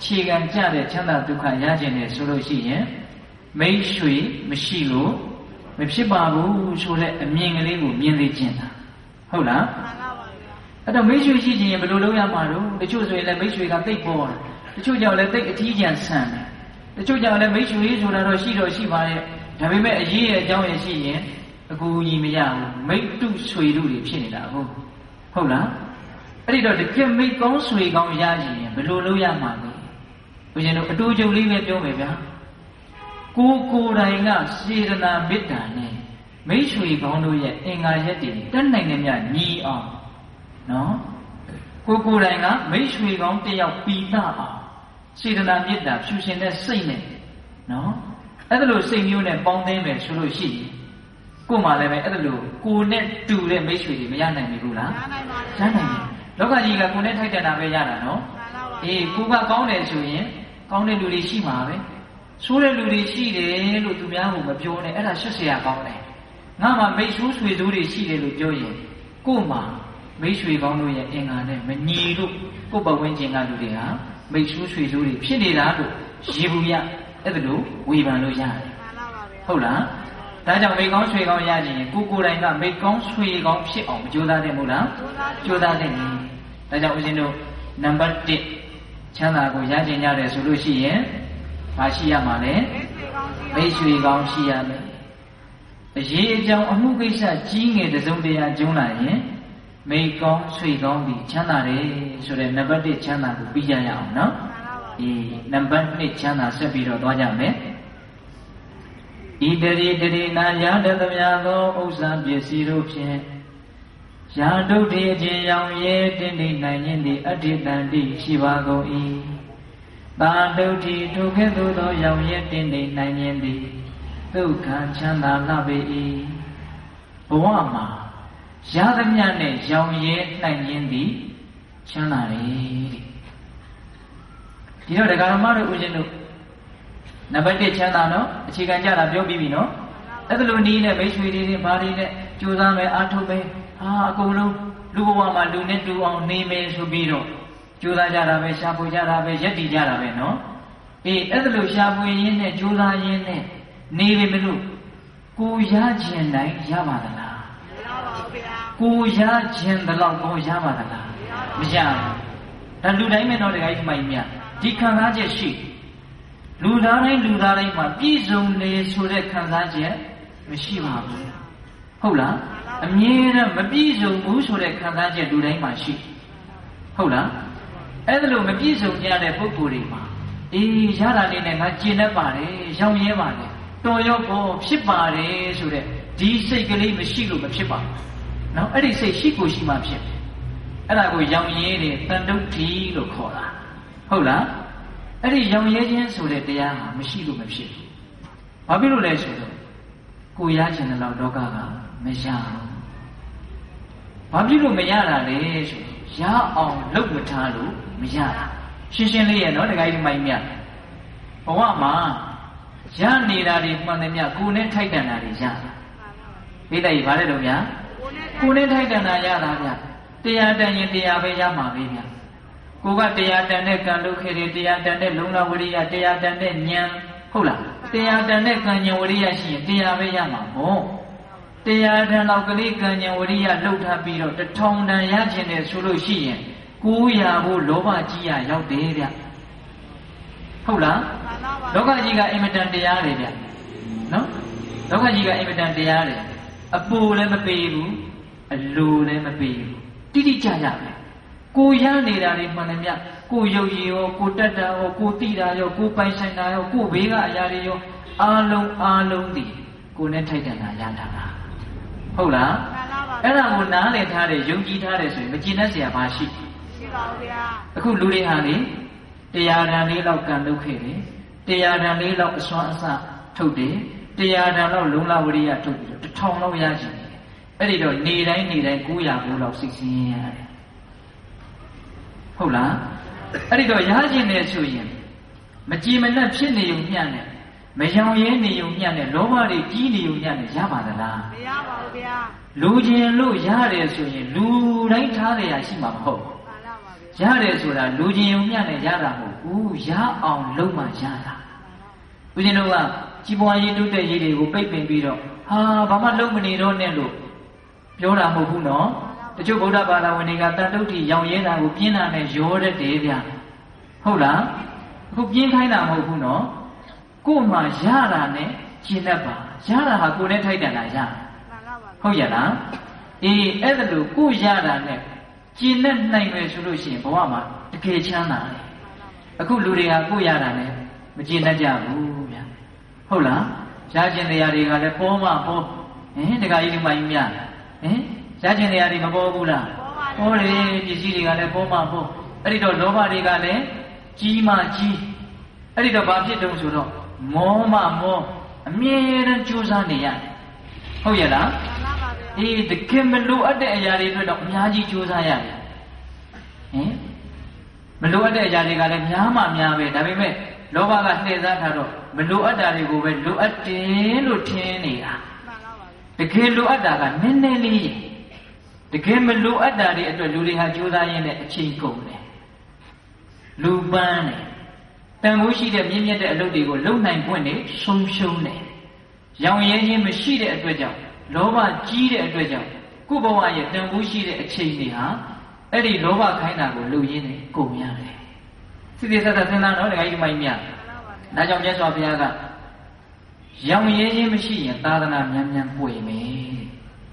အခြေခံကြတဲ့ချမ်းသာဒုက္ခရခြင်းနဲ့ဆိုလို့ရှိရင်မိတ်ဆွေမရှိလို့မဖြစ်ပါဘူးဆိုတဲ့အမြင်ကလေးကိုမြင်သိခြင်းတာဟုတ်လားအဲ့တော့မိတ်ဆွေရှိခြင်းဘယ်လိုလုပ်ရမှာတော့တချို့ဆိုရင်လည်းမိတ်ဆွေကသိပ်ပေါ်တယ်တချို့ကြောင့်လည်းသိပ်အထီးကျန်ဆန်တယ်တချို့ကြောင့်လည်းမိတ်ဆွေဆိုတာတော့ရှိတော့ရှိပါရဲ့ဒါပေမဲ့အရေးရဲ့အကြောင်းရရှိရင်အကူအညီမရဘူးမိတ်တုဆွေတို့တွေဖြစ်နေတာဟုတ်ဟုတ်လားအဲ့ဒီတော့တကယ်မိတ်ကောင်းဆွေကောင်းရရင်ဘယ်လိုလုပ်ရမှာလဲဘုရင်တို့အတူတူလေးပဲပြောမယ်ဗျာကိုကိုယ်တိုင်ကစေတနာမေတ္တာနဲ့မိတ်ဆွေကောင်းတို့ရဲ့အင်္ဂါရက်တွေတက်နိုင်တဲ့မြတ်ညီအောင်နော်ကိုကိုယ်တိုင်ကမိတ်ဆွေကောင်းတယောက်ပီသအောင်စေတနာမေတ္တာဖြူရှင်တဲ့စိတ်နဲ့နော်အဲ့ဒါလိုစိတ်မျိုးနဲ့ပေါင်းသိမ်းမယ်ဆိုလို့ရှိရင်ကို့မှာလည်းပဲအဲ့ဒါလိုကိုနဲ့တူတဲ့မိတ်ဆွေတွေမရနိုင်ဘူးလားရနိုင်ပါဘူးရနိုင်တယ်လောကကြီးကကိုနဲ့ထိုက်တန်တာပဲရတာနော်အေးကိုကကောင်းတယ်ဆိုရင်ကောင်းတဲ့လူတွေရှိမှာပဲဆိုးတဲ့လူတွေရှိတယ်လို့သူများကမပြောနဲ့အဲ့ဒါရှက်เสียကောင်းတယ်ငါမှမိတ်ဆွေဆွေတို့တွေရှိတယ်လို့ပြောရင်ကို့မှာမိတ်ဆွေကောင်းတို့ရဲ့အင်္ဂါနဲ့မညီလို့ကို့ဘဝင်းကျင်ကလူတွေဟာမိတ်ဆွေဆွေတို့တွေဖြစ်နေတာလို့ရေဘူးရအဲ့ဒါလို့ဝေဖန်လို့ရတယ်ဟုတ်လားဒါကြောင့်မိတ်ကောင်းဆွေကောင်းရခြင်းကိုကိုယ်တိုင်ကမိတ်ကောင်းဆွေကောင်းဖြစ်အောင်မကြိုးစားသင့်ဘူးလားကြိုးစားသင့်တယ်ဒါကြောင့်ဦးဇင်းတို့နံပါတ်တစ်ချမ်းသာကိုရခြင်းရတယ်ဆိုလို့ရှိရင်ဘာရှိရမှာလဲမိတ်ဆွေကောင်းရှိရမယ်အရေးအကြောင်းအမှုကိစ္စကြီးငယ်တစုံတရာကျုံးလာရင်မိတ်ကောင်းဆွေကောင်းပြီးချမ်းသာတယ်ဆိုတဲ့နံပါတ်တစ်ချမ်းသာကိုပြီးကြရအောင်နော်ဒီနံပါတ်နှစ်ချမ်းသာဆက်ပြီးတော့သွားကြမယ်ဣတရိတရိနာယာတသမြသောဥစ္စာပစ္စည်းတို့ဖြင့်ယာဒုဋ္ဌိအခြင်းရောင်ရဲတင်းတိနိုင်ခြင်းသည်အဋ္ဌိတန္တိရှိပါကုန်၏သာဒုဋ္ဌိထိုကဲ့သို့သောရောင်ရဲတင်းတိနိုင်ခြင်းသည်ဒုက္ခချမ်းသာလှပေ၏ဘဝမှာရသမျှနဲ့ရောင်ရဲနိုင်ခြင်းသည်ချမ်းသာတယ်ဒီတော့ဒကာရမတို့ဦးဇင်းတို့နံပါတ်တစ်ချမ်းသာနော်အခြေခံကြတာပြောပြီးပြီနော်အဲ့ဒါလိုနီးနဲ့မိတ်ဆွေတွေနဲ့ဘာတွေနဲ့ကြိုးစားမယ်အားထုတ်မယ်ဟာအကုန်လုံးလူဘဝမှာလူနဲ့တူအောင်နေမယ်ဆိုပြီးတော့ကြိုးစားကြတာပဲရှာဖွေကြတာပဲရက်တည်ကြတာပဲနော်အေးအဲ့ဒါလိုရှာဖွေရင်းနဲ့ကြိုးစားရင်းနဲ့နေပြီမလို့ကိုရခြင်းတိုင်းရပါသလားမရပါဘူးဗျာကိုရခြင်းတလောက်တော့ရပါသလားမရဘူးဒါလူတိုင်းပဲတော့တခါကြီးမှမြတ်ဒီခံစားချက်ရှိလူသားတိုင်းလူသားတိုင်းမှာပြည့်စုံနေဆိုတဲ့ခံစားချက်မရှိပါဘူးဟုတ်လားအမြဲတမ်းမပြည့်စုံဘူးဆိုတဲ့ခံစားချက်လူတိုင်းမှာရှိဟုတ်လားအဲ့ဒါလို့မပြည့်စုံကြတဲ့ပုဂ္ဂိုလ်တွေမှာအေးရတာလေးနဲ့ငါကျင့်တတ်ပါတယ်ရောင်ရဲပါတယ်တော်ရောပေါ်ဖြစ်ပါတယ်ဆိုတဲ့ဒီစိတ်ကလေးမရှိလို့မဖြစ်ပါဘူးနော်အဲ့ဒီစိတ်ရှိကိုရှိမှဖြစ်အဲ့ဒါကိုရောင်ရဲတယ်တန်တုဋ္ဌိလို့ခေါ်တာဟုတ်လားအဲ့ဒီရောင်ရဲခြင်းဆိုတဲ့တရားဟာမရှိလို့မဖြစ်ဘူး။ဘာဖြစ်လို့လဲဆိုတော့ကိုရခြင်းတဲ့လောက်လောကကမရဘူး။ဘာဖြစ်လို့မရတာလဲဆိုရအောင်လုပ်မထားလို့မရတာ။ရှင်းရှင်းလေးရဲ့နော်တခါကြီးမိုင်းမြတ်ဘဝမှာရနေတာတွေမှန်တယ်မြတ်ကိုနဲ့ထိုက်တန်တာတွေရတာ။မိသားကြီးဗါတဲ့တော့ဗျာကိုနဲ့ထိုက်တန်တာရတာဗျာတရားတန်ရင်တရားပဲရမှာပဲဗျာကိုကတရားတန်တဲ့ကံလုပ်ခဲ့တယ်တရားတန်တဲ့လုံလဝရိယတရားတန်တဲ့ဉာဏ်ဟုတ်လားတရားတန်တဲ့ကံဉာဏ်ဝရိယရှိရင်တရားပဲရမှာပေါ့တရားတန်လောက်ကလေးကံဉာဏ်ဝရိယလှုပ်ထားပြီးတော့တထောင်တန်ရခြင်းနဲ့ဆိုလို့ရှိရင်ကိုးရာဖို့လောဘကြီးရရောက်တယ်ဗျဟုတ်လားလောကကြီးကအင်မတန်တရားတွေဗျနော်လောကကြီးကအင်မတန်တရားတွေအပူလည်းမပေးဘူးအလိုလည်းမပေးဘူးတိတိကျကျပဲကိုရနေတာတွေမှန်တယ်မြတ်ကိုရုပ်ရည်ရောကိုတက်တာရောကိုတိတာရောကိုပိုင်ဆိုင်တာရောကိုဘေးကအရာတွေရောအားလုံးအားလုံးဒီကိုနဲ့ထိုက်တန်တာရတာလားဟုတ်လားအဲ့ဒါကိုနားလည်ထားတယ်ယုံကြည်ထားတယ်ဆိုရင်မကျင်တတ်เสียဘာရှိရှိပါဘူးဗျာအခုလူတွေဟာလေတရားဓာန်လေးလောက်ကံလုပ်ခဲ့တယ်တရားဓာန်လေးလောက်အစွမ်းအစထုတ်တယ်တရားဓာန်လောက်လုံလဝရိယထုတ်ပြီးတော့တစ်ထောင်လောက်ရချင်တယ်အဲ့ဒီတော့နေတိုင်းနေတိုင်းကိုးရာကိုးလောက်စိတ်ဆင်းရဲရတယ်ဟုတ်လားအဲ့ဒီတော့ရခြင်းနဲ့ဆိုရင်မကြည်မနှက်ဖြစ်နေုံမျှနဲ့မရောင်ရဲနေုံမျှနဲ့လောဘတွေကြီးနေုံမျှနဲ့ရပါသလားမရပါဘူးဗျာလူချင်းလို့ရတယ်ဆိုရင်လူတိုင်းထားကြရရှိမှာမဟုတ်ဘူးရတယ်ဆိုတာလူချင်းုံမျှနဲ့ရတာမဟုတ်ဘူးရအောင်လုံးမှရတာဦးဇင်းတို့ကကြီးပွားရေးတိုးတက်ရေးတွေကိုပိတ်ပင်ပြီးတော့ဟာဘာမှလုံးမနေတော့နဲ့လို့ပြောတာမဟုတ်ဘူးနော်တချို့ဗုဒ္ဓဘာသာဝင်တွေကတန်တုဋ္ဌိရောင်ရဲတာကိုပြင်းတာနဲ့ရောတတ်တယ်ဗျဟုတ်လားအခုပြင်းခိုင်းတာမဟုတ်ဘူးနော်ကို့မှာရတာနဲ့ကျင့်တတ်ပါရတာဟာကိုယ်နဲ့ထိုက်တန်တာရဟုတ်ရလားအေးအဲ့ဒါလို့ကို့ရတာနဲ့ကျင့်တတ်နိုင်မယ်ဆိုလို့ရှိရင်ဘဝမှာတကယ်ချမ်းသာတယ်အခုလူတွေကကို့ရတာနဲ့မကျင့်တတ်ကြဘူးဗျဟုတ်လားရခြင်းတရားတွေကလည်းပေါ်မှပေါ်ဟင်တခါကြီးဒီမှကြီးများဟင်ရခြင်းတရားတွေမပေါ်ဘူးလားပေါ်တယ်ပစ္စည်းတွေကလည်းပေါ်မှပေါ်အဲ့ဒီတော့လောဘတွေကလည်းကြီးမှကြီးအဲ့ဒီတော့ဘာဖြစ်တုံးဆိုတော့မောမှမောအမြဲတမ်းကြိုးစားနေရတယ်ဟုတ်ရဲ့လားအေးတကယ်မလိုအပ်တဲ့အရာတွေအတွက်တော့အများကြီးကြိုးစားရတယ်ဟင်မလိုအပ်တဲ့အရာတွေကလည်းများမှများပဲဒါပေမဲ့လောဘကနှိမ့်စားထားတော့မလိုအပ်တာတွေကိုပဲလိုအပ်တယ်လို့ထင်နေတာတကယ်လိုအပ်တာကနည်းနည်းလေးတကယ်မလိုအပ်တာတွေအတွက်လူတွေဟာကြိုးစားရင်းနဲ့အချိန်ကုန်တယ်လူပန်းတယ်တန်ဖိုးရှိတဲ့မြင့်မြတ်တဲ့အလုပ်တွေကိုလုပ်နိုင်ခွင့်နဲ့ဆုံးရှုံးတယ်ရောင်ရဲခြင်းမရှိတဲ့အတွက်ကြောင့်လောဘကြီးတဲ့အတွက်ကြောင့်ကိုယ့်ဘဝရဲ့တန်ဖိုးရှိတဲ့အချိန်တွေဟာအဲ့ဒီလောဘခိုင်းတာကိုလုပ်ရင်းနဲ့ကုန်ရတယ်စိတ္တဆက်ဆက်စဉ်းစားတော့ဒကာကြီးမိုင်းမြတ်ဒါကြောင့်မြတ်စွာဘုရားကရောင်ရဲခြင်းမရှိရင်သာသနာမြန်မြန်ပွေမယ်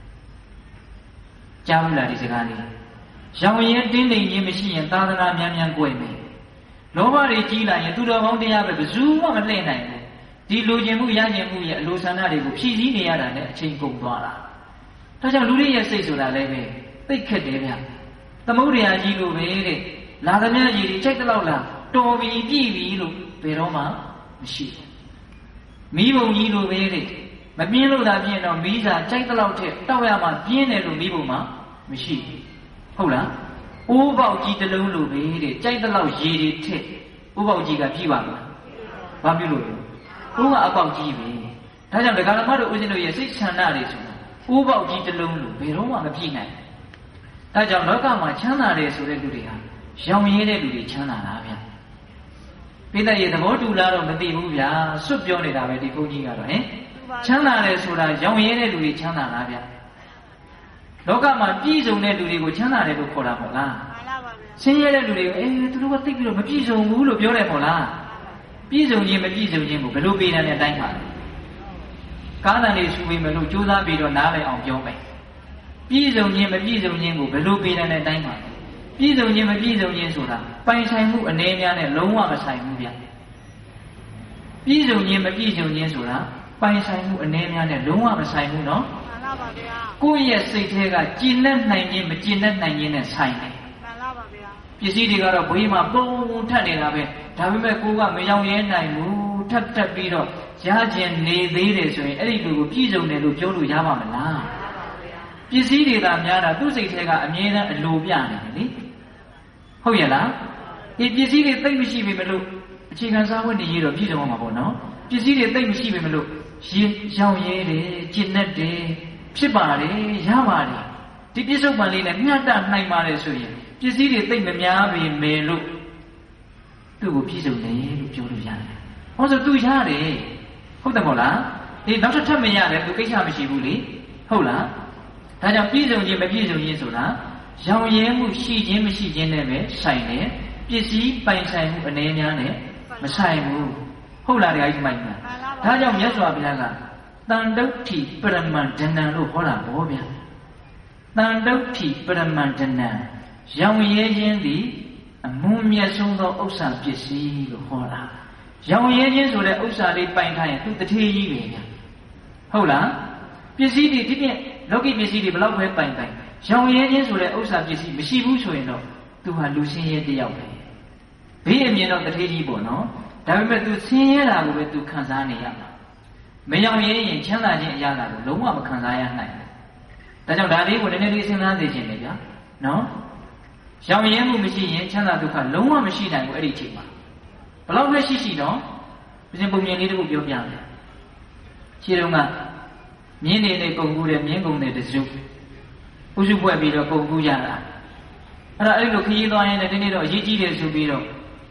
ကြားဘူးလားဒီစကားလေးရောင်ရဲတင်းနေခြင်းမရှိရင်သာသနာမြန်မြန်ပွေမယ်လောဘတွေကြီးလာရင်သူတော်ကောင်းတရားပဲဘယ်သူမှမလှည့်နိုင်ဘူးဒီလိုချင်မှုရချင်မှုရဲ့အလိုဆန္ဒတွေကိုဖြည့်ဆည်းနေရတာနဲ့အချိန်ကုန်သွားတာဒါကြောင့်လူတွေရဲ့စိတ်ဆိုတာလည်းပဲသိခက်တယ်ဗျသမုဒ္ဒရာကြီးလိုပဲတဲ့လာသမျှကြီးတွေကြိုက်တဲ့လောက်လားတော်ပြီပြည့်ပြီလို့ဘယ်တော့မှမရှိဘူးမီးပုံကြီးလိုပဲတဲ့မပြင်းလို့သာပြင်းတော့မီးစာကြိုက်တဲ့လောက်ထက်တောက်ရမှပြင်းတယ်လို့မီးပုံမှမရှိဘူးဟုတ်လားအိုးပေါက်ကြီးတစ်လုံးလိုပဲတဲ့ကြိုက်တဲ့လောက်ရေတွေထက်အိုးပေါက်ကြီးကပြည့်ပါမလားဘာဖြစ်လို့လဲအိုးကအပေါက်ကြီးပဲဒါကြောင့်ဒကာဓမ္မတို့ဦးဇင်းတို့ရဲ့စိတ်ဆန္ဒတွေဆိုတာအိုးပေါက်ကြီးတစ်လုံးလိုဘယ်တော့မှမပြည့်နိုင်ဘူးဒါကြောင့်လောကမှာချမ်းသာတယ်ဆိုတဲ့လူတွေဟာရောင်ရဲတဲ့လူတွေချမ်းသာတာဗျပိဋကရဲ့သဘောတူလားတော့မသိဘူးဗျာစွတ်ပြောနေတာပဲဒီဘုန်းကြီးကတော့ဟင်ချမ်းသာတယ်ဆိုတာရောင်ရဲတဲ့လူတွေချမ်းသာလားဗျလောကမှာပြည့်စုံတဲ့လူတွေကိုချမ်းသာတယ်လို့ခေါ်တာမဟုတ်လားမှန်ပါပါဗျဆင်းရဲတဲ့လူတွေကိုအေးသူတို့ကသိပြီးတော့မပြည့်စုံဘူးလို့ပြောတယ်မဟုတ်လားပြည့်စုံခြင်းမပြည့်စုံခြင်းကိုဘယ်လိုပေးတယ်တဲ့အတိုင်းပါကားတန်လေးဆူပေးမယ်လို့ကြိုးစားပြီးတော့နားလည်အောင်ပြောမယ်ပြည့်စုံခြင်းမပြည့်စုံခြင်းကိုဘယ်လိုပေးတယ်တဲ့အတိုင်းပါပြည့်စုံခြင်းမပြည့်စုံခြင်းဆိုတာပိုင်ဆိုင်မှုအနေများနဲ့လုံးဝမဆိုင်ဘူးဗျပြည့်စုံခြင်းမပြည့်စုံခြင်းဆိုတာပိုင်ဆိုင်မှုအနေများနဲ့လုံးဝမဆိုင်ဘူးနော်မှန်ပါပါဗျာကိုယ့်ရဲ့စိတ်ထဲကကျင့်တတ်နိုင်ခြင်းမကျင့်တတ်နိုင်ခြင်းနဲ့ဆိုင်တယ်မှန်ပါပါဗျာပစ္စည်းတွေကတော့ဘေးမှာပုံပုံထပ်နေတာပဲဒါပေမဲ့ကိုကမရောင်ရဲနိုင်ဘူးထပ်ထပ်ပြီးတော့ရခြင်းနေသေးတယ်ဆိုရင်အဲ့ဒီလူကိုပြည့်စုံတယ်လို့ပြောလို့ရပါမလားပစ္စည်းတွေသာများတာသူ့စိတ်ထဲကအမြဲတမ်းအလိုပြနေတယ်လေဟုတ်ရဲ့လားဒီပစ္စည်းတွေသိမ့်မရှိပြီမလို့အခြေခံစားဝတ်နေရတော့ပြည့်စုံမှာပေါ့နော်ပစ္စည်းတွေသိမ့်မရှိပြီမလို့ရေရောင်ရဲတယ်ကျင့်တတ်တယ်ဖြစ်ပါတယ်ရပါတယ်ဒီပြစ္ဆုတ်ပံလေးနဲ့မျှတနိုင်ပါတယ်ဆိုရင်ပစ္စည်းတွေသိမ့်မများပြီမယ်လို့သူ့ကိုပြည့်စုံတယ်လို့ပြောလို့ရတယ်ဟောဆိုသူရတယ်ဟုတ်တယ်မဟုတ်လားဒီနောက်တစ်ထပ်မရတယ်သူကိစ္စမရှိဘူးလေဟုတ်လားဒါကြောင့်ပြည့်စုံခြင်းမပြည့်စုံခြင်းဆိုတာရောင်ရဲမှုရှိခြင်းမရှိခြင်းနဲ့ပဲဆိုင်တယ်ပစ္စည်းပိုင်ဆိုင်မှုအနေများနဲ့မဆိုင်ဘူးဟုတ်လားတရားကြီးမိုက်မှာဒါကြောင့်မြတ်စွာဘုရားကတန်တုဋ္ဌိပရမန္တနံလို့ဟောတာဘောဗျာတန်တုဋ္ဌိပရမန္တနံရောင်ရဲခြင်းသည်အမွန်မြတ်ဆုံးသောဥစ္စာပစ္စည်းလို့ဟောတာရောင်ရဲခြင်းဆိုတဲ့ဥစ္စာလေးပိုင်ထားရင်သူတထေးကြီးပဲဗျာဟုတ်လားပစ္စည်းတွေဒီပြင်လောကီပစ္စည်းတွေဘယ်လောက်ပဲပိုင်ပိုင်ရောင်ရဲခြင်းဆိုတဲ့ဥစ္စာပစ္စည်းမရှိဘူးဆိုရင်တော့သူဟာလူဆင်းရဲတယောက်ပဲဘေးအမြင်တော့တထေးကြီးပေါ့နော်ဒါပေမဲ့သူဆင်းရဲတာကိုပဲသူခံစားနေရမှာမရောင်ရဲရင်ချမ်းသာခြင်းအရာကိုလုံးဝမခံစားရနိုင်ဘူးဒါကြောင့်ဒါလေးကိုနည်းနည်းလေးစဉ်းစားသိခြင်းလေဗျာနော်ရောင်ရဲမှုမရှိရင်ချမ်းသာဒုက္ခလုံးဝမရှိနိုင်ဘူးအဲ့ဒီအချိန်မှာဘယ်လောက်ပဲရှိရှိတော့ပြင်ပုံမြင်လေးတခုပြောပြမယ်ခြေတုံးကမြင်းနေနဲ့ကုံကူးတယ်မြင်းကုံတဲ့တစုဥစုဖွဲ့ပြီးတော့ကုံကူးကြတာအဲ့တော့အဲ့လိုခရီးသွားရင်လည်းဒီနေ့တော့အရေးကြီးတယ်ဆိုပြီးတော့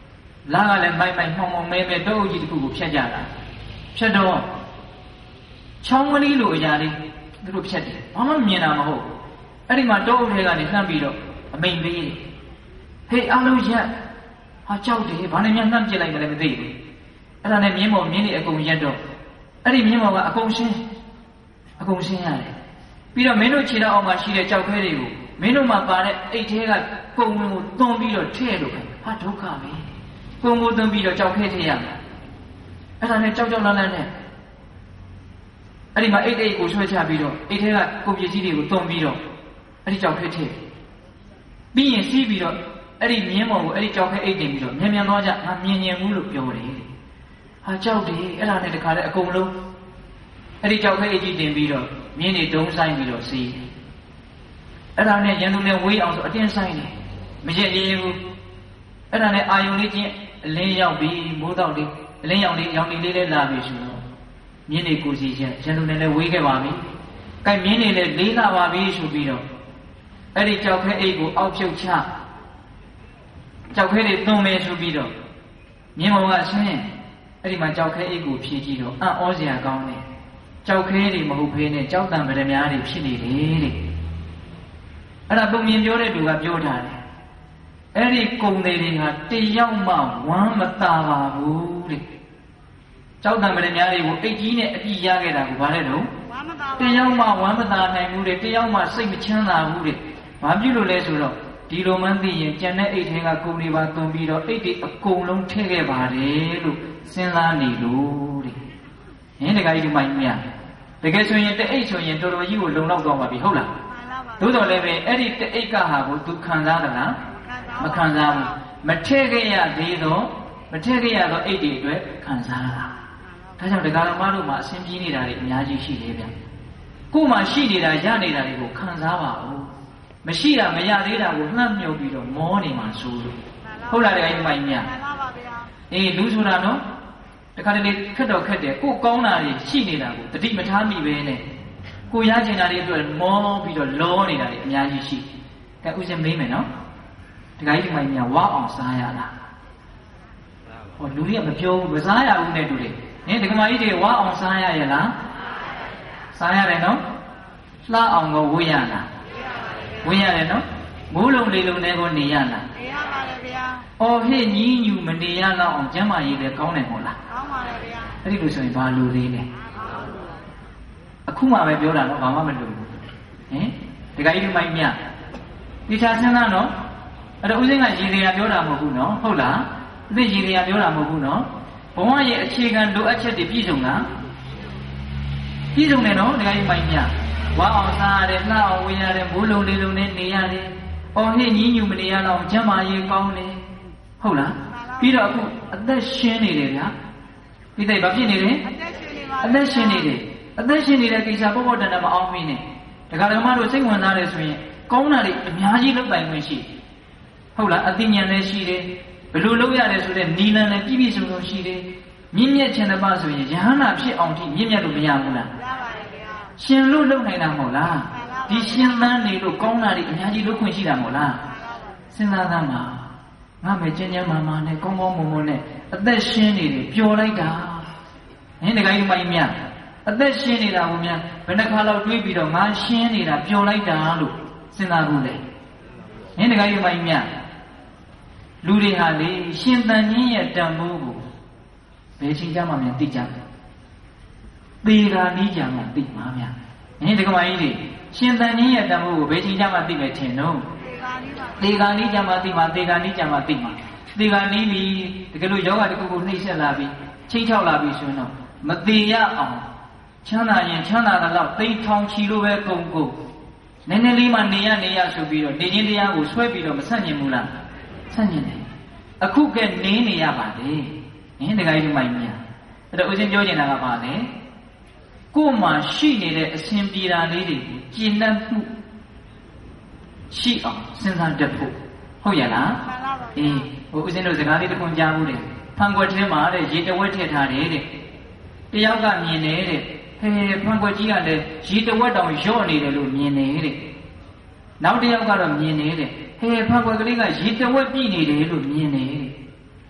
လာကလည်းမိုက်မိုက်မှောင်မှောင်မဲမဲတောအုပ်ကြီးတစ်ခုကိုဖြတ်ကြတာဖြတ်တော့ချောင်းကလေးလိုအရာလေးသူတို့ဖြတ်တယ်ဘာမှမြင်တာမဟုတ်အဲ့ဒီမှာတောအုပ်ထဲကနေလှမ်းပြီးတော့အမိန်ပေးတယ်ဟေးအားလုံးရက်ဟာကြောက်တယ်ဘာနဲ့များလှမ်းပြစ်လိုက်မလဲမသိဘူးအဲ့ဒါနဲ့မြင်းမော်မြင်းတွေအကုန်ရက်တော့အဲ့ဒီမြင်းမော်ကအကုန်ရှင်းအကုန်ရှင်းရတယ်ပြီးတော့မင်းတို့ခြေထောက်အောက်မှာရှိတဲ့ကြောက်ခဲတွေကိုမင်းတို့မှာပါတဲ့အိတ်ထဲကကုံကိုသွန်းပြီးတော့ထည့်လို့ဟာဒုက္ခပဲကုံကိုသွန်းပြီးတော့ကြောက်ခဲထည့်ရမှာအဲ့ဒါနဲ့ကြောက်ကြောက်လန့်လန့်နဲ့အဲ့ဒီမှာအိတ်အိတ်ကိုဆွဲချပြီးတော့အိတ်ထဲကကုန်ပစ္စည်းတွေကိုသွန်းပြီးတော့အဲ့ဒီကြောက်ခဲထည့်ပြီးရင်စီးပြီးတော့အဲ့ဒီမြင်းမော်ကိုအဲ့ဒီကြောက်ခဲအိတ်တင်ပြီးတော့မြန်မြန်သွားကြငါမြင်မြင်ဘူးလို့ပြောတယ်ဟာကြောက်တယ်အဲ့ဒါနဲ့တခါတည်းအကုန်လုံးအဲ့ဒီကြောက်ခဲအိတ်ကြီးတင်ပြီးတော့မြင်းတွေတုံးဆိုင်ပြီးတော့စီးအဲ့ဒါနဲ့ရန်သူနဲ့ဝေးအောင်ဆိုအတင်းဆိုင်တယ်မရက်ရဘူးအဲ့ဒါနဲ့အာယုံလေးချင်းအလင်းရောက်ပြီးမိုးတော့လေးအလင်းရောက်လေးရောင်လေးလေးလေးလာပြီဆိုတော့မြင်းတွေကိုစီချက်ရန်သူနဲ့လည်းဝေးခဲ့ပါပြီ။ကဲမြင်းတွေလည်းလေးလာပါပြီဆိုပြီးတော့အဲ့ဒီကြောက်ခဲအိတ်ကိုအောက်ဖြုတ်ချကြောက်ခဲတွေသွန်မယ်ဆိုပြီးတော့မြင်းမောင်ကဆင်းအဲ့ဒီမှာကြောက်ခဲအိတ်ကိုဖြည့်ကြည့်တော့အံ့ဩစရာကောင်းတယ်ကြောက်ခဲတွေမဟုတ်ဖေးနဲ့ကြောက်တံပရမ ्या တွေဖြစ်နေတယ်တဲ့အဲ့ဒါပုံမြင်ပြောတဲ့သူကပြောထားတယ်အဲ့ဒီကုံတွေတွေဟာတယောက်မှဝမ်းမသာပါဘူးတဲ့ကြောက်တံပရမ ्या တွေကိုအိတ်ကြီးနဲ့အပြည့်ရခဲ့တာကိုဗါလဲတော့ဝမ်းမသာတယောက်မှဝမ်းမသာနိုင်ဘူးတဲ့တယောက်မှစိတ်မချမ်းသာဘူးတဲ့ဘာဖြစ်လို့လဲဆိုတော့ဒီလိုမှန်းသိရင်ကျန်တဲ့အိတ်ထဲကကုံတွေပါသွန်ပြီးတော့အိတ်တွေအကုန်လုံးထည့်ခဲ့ပါတယ်လို့စဉ်းစားနေလို့တဲ့ဟင်းတခါကြီးဒီမိုင်းမြတကယ်ဆိုရင်တအိတ်ဆိုရင်တော်တော်ကြီးကိုလုံလောက်တော့ပါပြီဟုတ်လားသို့တော်လည်းပဲအဲ့ဒီတအိတ်ကဟာကိုသူခံစားသလားမခံစားဘူးမထည့်ခဲ့ရသေးတော့မထည့်ခဲ့ရတော့အိတ်တွေအတွက်ခံစားတာဒါကြောင့်ဒကာတော်မတို့မှာအဆင်ပြေနေတာတွေအများကြီးရှိသေးဗျကို့မှာရှိနေတာရနေတာတွေကိုခံစားပါဦးမရှိတာမရသေးတာကိုလှမ်းမြုပ်ပြီးတော့မောနေမှာဆိုလို့ဟုတ်လားတကယ်မိုင်းမြအေးလူဆိုတာနော်တခါတလေခက်တော့ခက်တယ်ကိုကောင်းတာတွေရှိနေတာကိုတတိမထားမိပဲနဲ့ကိုရချင်တာတွေအတွက်မောပြီးတော့လောနေတာတွေအများကြီးရှိတယ်ဥစဉ်မေးမယ်နော်တခါကြီးမိုင်းမြဝါအောင်စားရလားဟောလူတွေကမပြောဘူးမစားရဘူးနဲ့တူတယ်ဟင်ဒကမာကြီးတွေဝါအောင်စားရရဲ့လားစားရတယ်နော်လှအောင်ကိုဝေးရလားဝေးရတယ်နော်မိုးလုံးလေးလုံးနဲ့ကိုနေရလားနေရပါတယ်ဗျာအော်ဟဲ့ညီးညူမနေရတော့အောင်ကျမ်းမာရေးလည်းကောင်းတယ်မို့လားကောင်းပါတယ်ဗျာအဲ့ဒီလိုဆိုရင်ဘာလူသေးလဲအခုမှပဲပြောတာတော့ဘာမှမလို့ဟင်ဒီကကြီးဒီမိုင်းမြဒီချာဆင်းသားနော်အဲ့တော့ဦးစင်းကရည်ရည်ပြောတာမဟုတ်ဘူးနော်ဟုတ်လားအသိရည်ရည်ပြောတာမဟုတ်ဘူးနော်ဘဝရဲ့အခြေခံလိုအပ်ချက်တွေပြည့်စုံလားပြည့်စုံတယ်နော်ဒီကကြီးမိုင်းမြဝါအောင်စားရတယ်လှအောင်ဝင်ရတယ်မိုးလုံးလေးလုံးနဲ့နေရတယ်အော်ဟစ်ညီးညူမနေရတော့ကျမ်းမာရေးကောင်းတယ်ဟုတ်လားပြီးတော့အခုအသက်ရှင်နေတယ်ဗျာဒီတိတ်ဘာဖြစ်နေလဲအသက်ရှင်နေပါအသက်ရှင်နေတယ်အသက်ရှင်နေတဲ့ကိစ္စပေါ့ပေါ့တန်တန်မအောင်မင်းနဲ့ဒကာဒကမတို့စိတ်ဝင်စားတယ်ဆိုရင်ကောင်းတာတွေအများကြီးလုပ်ပိုင်ခွင့်ရှိဟုတ်လားအသိဉာဏ်လည်းရှိတယ်ဘယ်လိုလုပ်ရတယ်ဆိုတဲ့နီလန်လည်းပြည့်ပြည့်စုံစုံရှိတယ်မြင့်မြတ်ခြင်းတစ်ပါးဆိုရင်ယဟန္တာဖြစ်အောင်ထိမြင့်မြတ်လို့မရဘူးလားရှင်လို့လုပ်နိုင်တာမဟုတ်လားဒီရှင်သန်းနေလို့ကောင်းတာတွေအများကြီးလုပ်ခွင့်ရှိတာမဟုတ်လားစဉ်းစားသမ်းပါငါမယ်ကျဉ်းကျဉ်းမာမာနဲ့ကောင်းကောင်းမွန်မွန်နဲ့အသက်ရှင်နေတယ်ပျော်လိုက်တာဟင်တခါကြီးမိုင်းမြအသက်ရှင်နေတာကိုများဘယ်နှခါလောက်တွေးပြီးတော့ငါရှင်းနေတာပျော်လိုက်တာလို့စဉ်းစားဘူးလေဟင်တခါကြီးမိုင်းမြလူတွေဟာလေရှင်သန်ခြင်းရဲ့တန်ဖိုးကိုဘယ်ချိန်ကြမှများသိကြတယ်သေတာနီးကြမှသိမှာများဟင်ဒီကမကြီးတွေရှင်သန်ခြင်းရဲ့တန်ဖိုးကိုဘယ်ချိန်ကြမှသိမယ်ထင်တော့သေကာနီးကြမှသိမှာသေကာနီးကြမှသိမှာသေကာနီးပြီတကယ်လို့ယောဂတခုကိုနှိမ့်ဆက်လာပြီချိတ်ထောက်လာပြီဆိုတော့မသေးရအောင်ချမ်းသာရင်ချမ်းသာတဲ့လောက်သိထောင်ချီလို့ပဲကုန်ကုန်နည်းနည်းလေးမှနေရနေရဆိုပြီးတော့နေခြင်းတရားကိုဆွဲပြီးတော့မဆန့်ကျင်ဘူးလားဆန့်ကျင်တယ်အခုကနင်းနေရပါလေဟင်တခါကြီးမိုင်းမြအဲ့တော့ဦးဇင်းပြောနေတာကပါလေကိုယ်မှာရှိနေတဲ့အစဉ်ပြေတာလေးတွေကိုကျင့်တတ်မှုရှိအောင်စဉ်းစားတတ်ဖို့ဟုတ်ရလားမှန်ပါပါအေးဟိုဦးဇင်းတို့စကားလေးတစ်ခုကြားမှုတယ်ဖန်ခွက်ထဲမှာတဲ့ရေတဝက်ထည့်ထားတယ်တဲ့တယောက်ကမြင်တယ်တဲ့ဟဲဖန်ခွက်ကြီးကလည်းရေတဝက်တောင်ရော့နေတယ်လို့မြင်တယ်တဲ့နောက်တယောက်ကတော့မြင်တယ်တဲ့ဟဲဖန်ခွက်ကလေးကရေတဝက်ပြည့်နေတယ်လို့မြင်တယ်တဲ့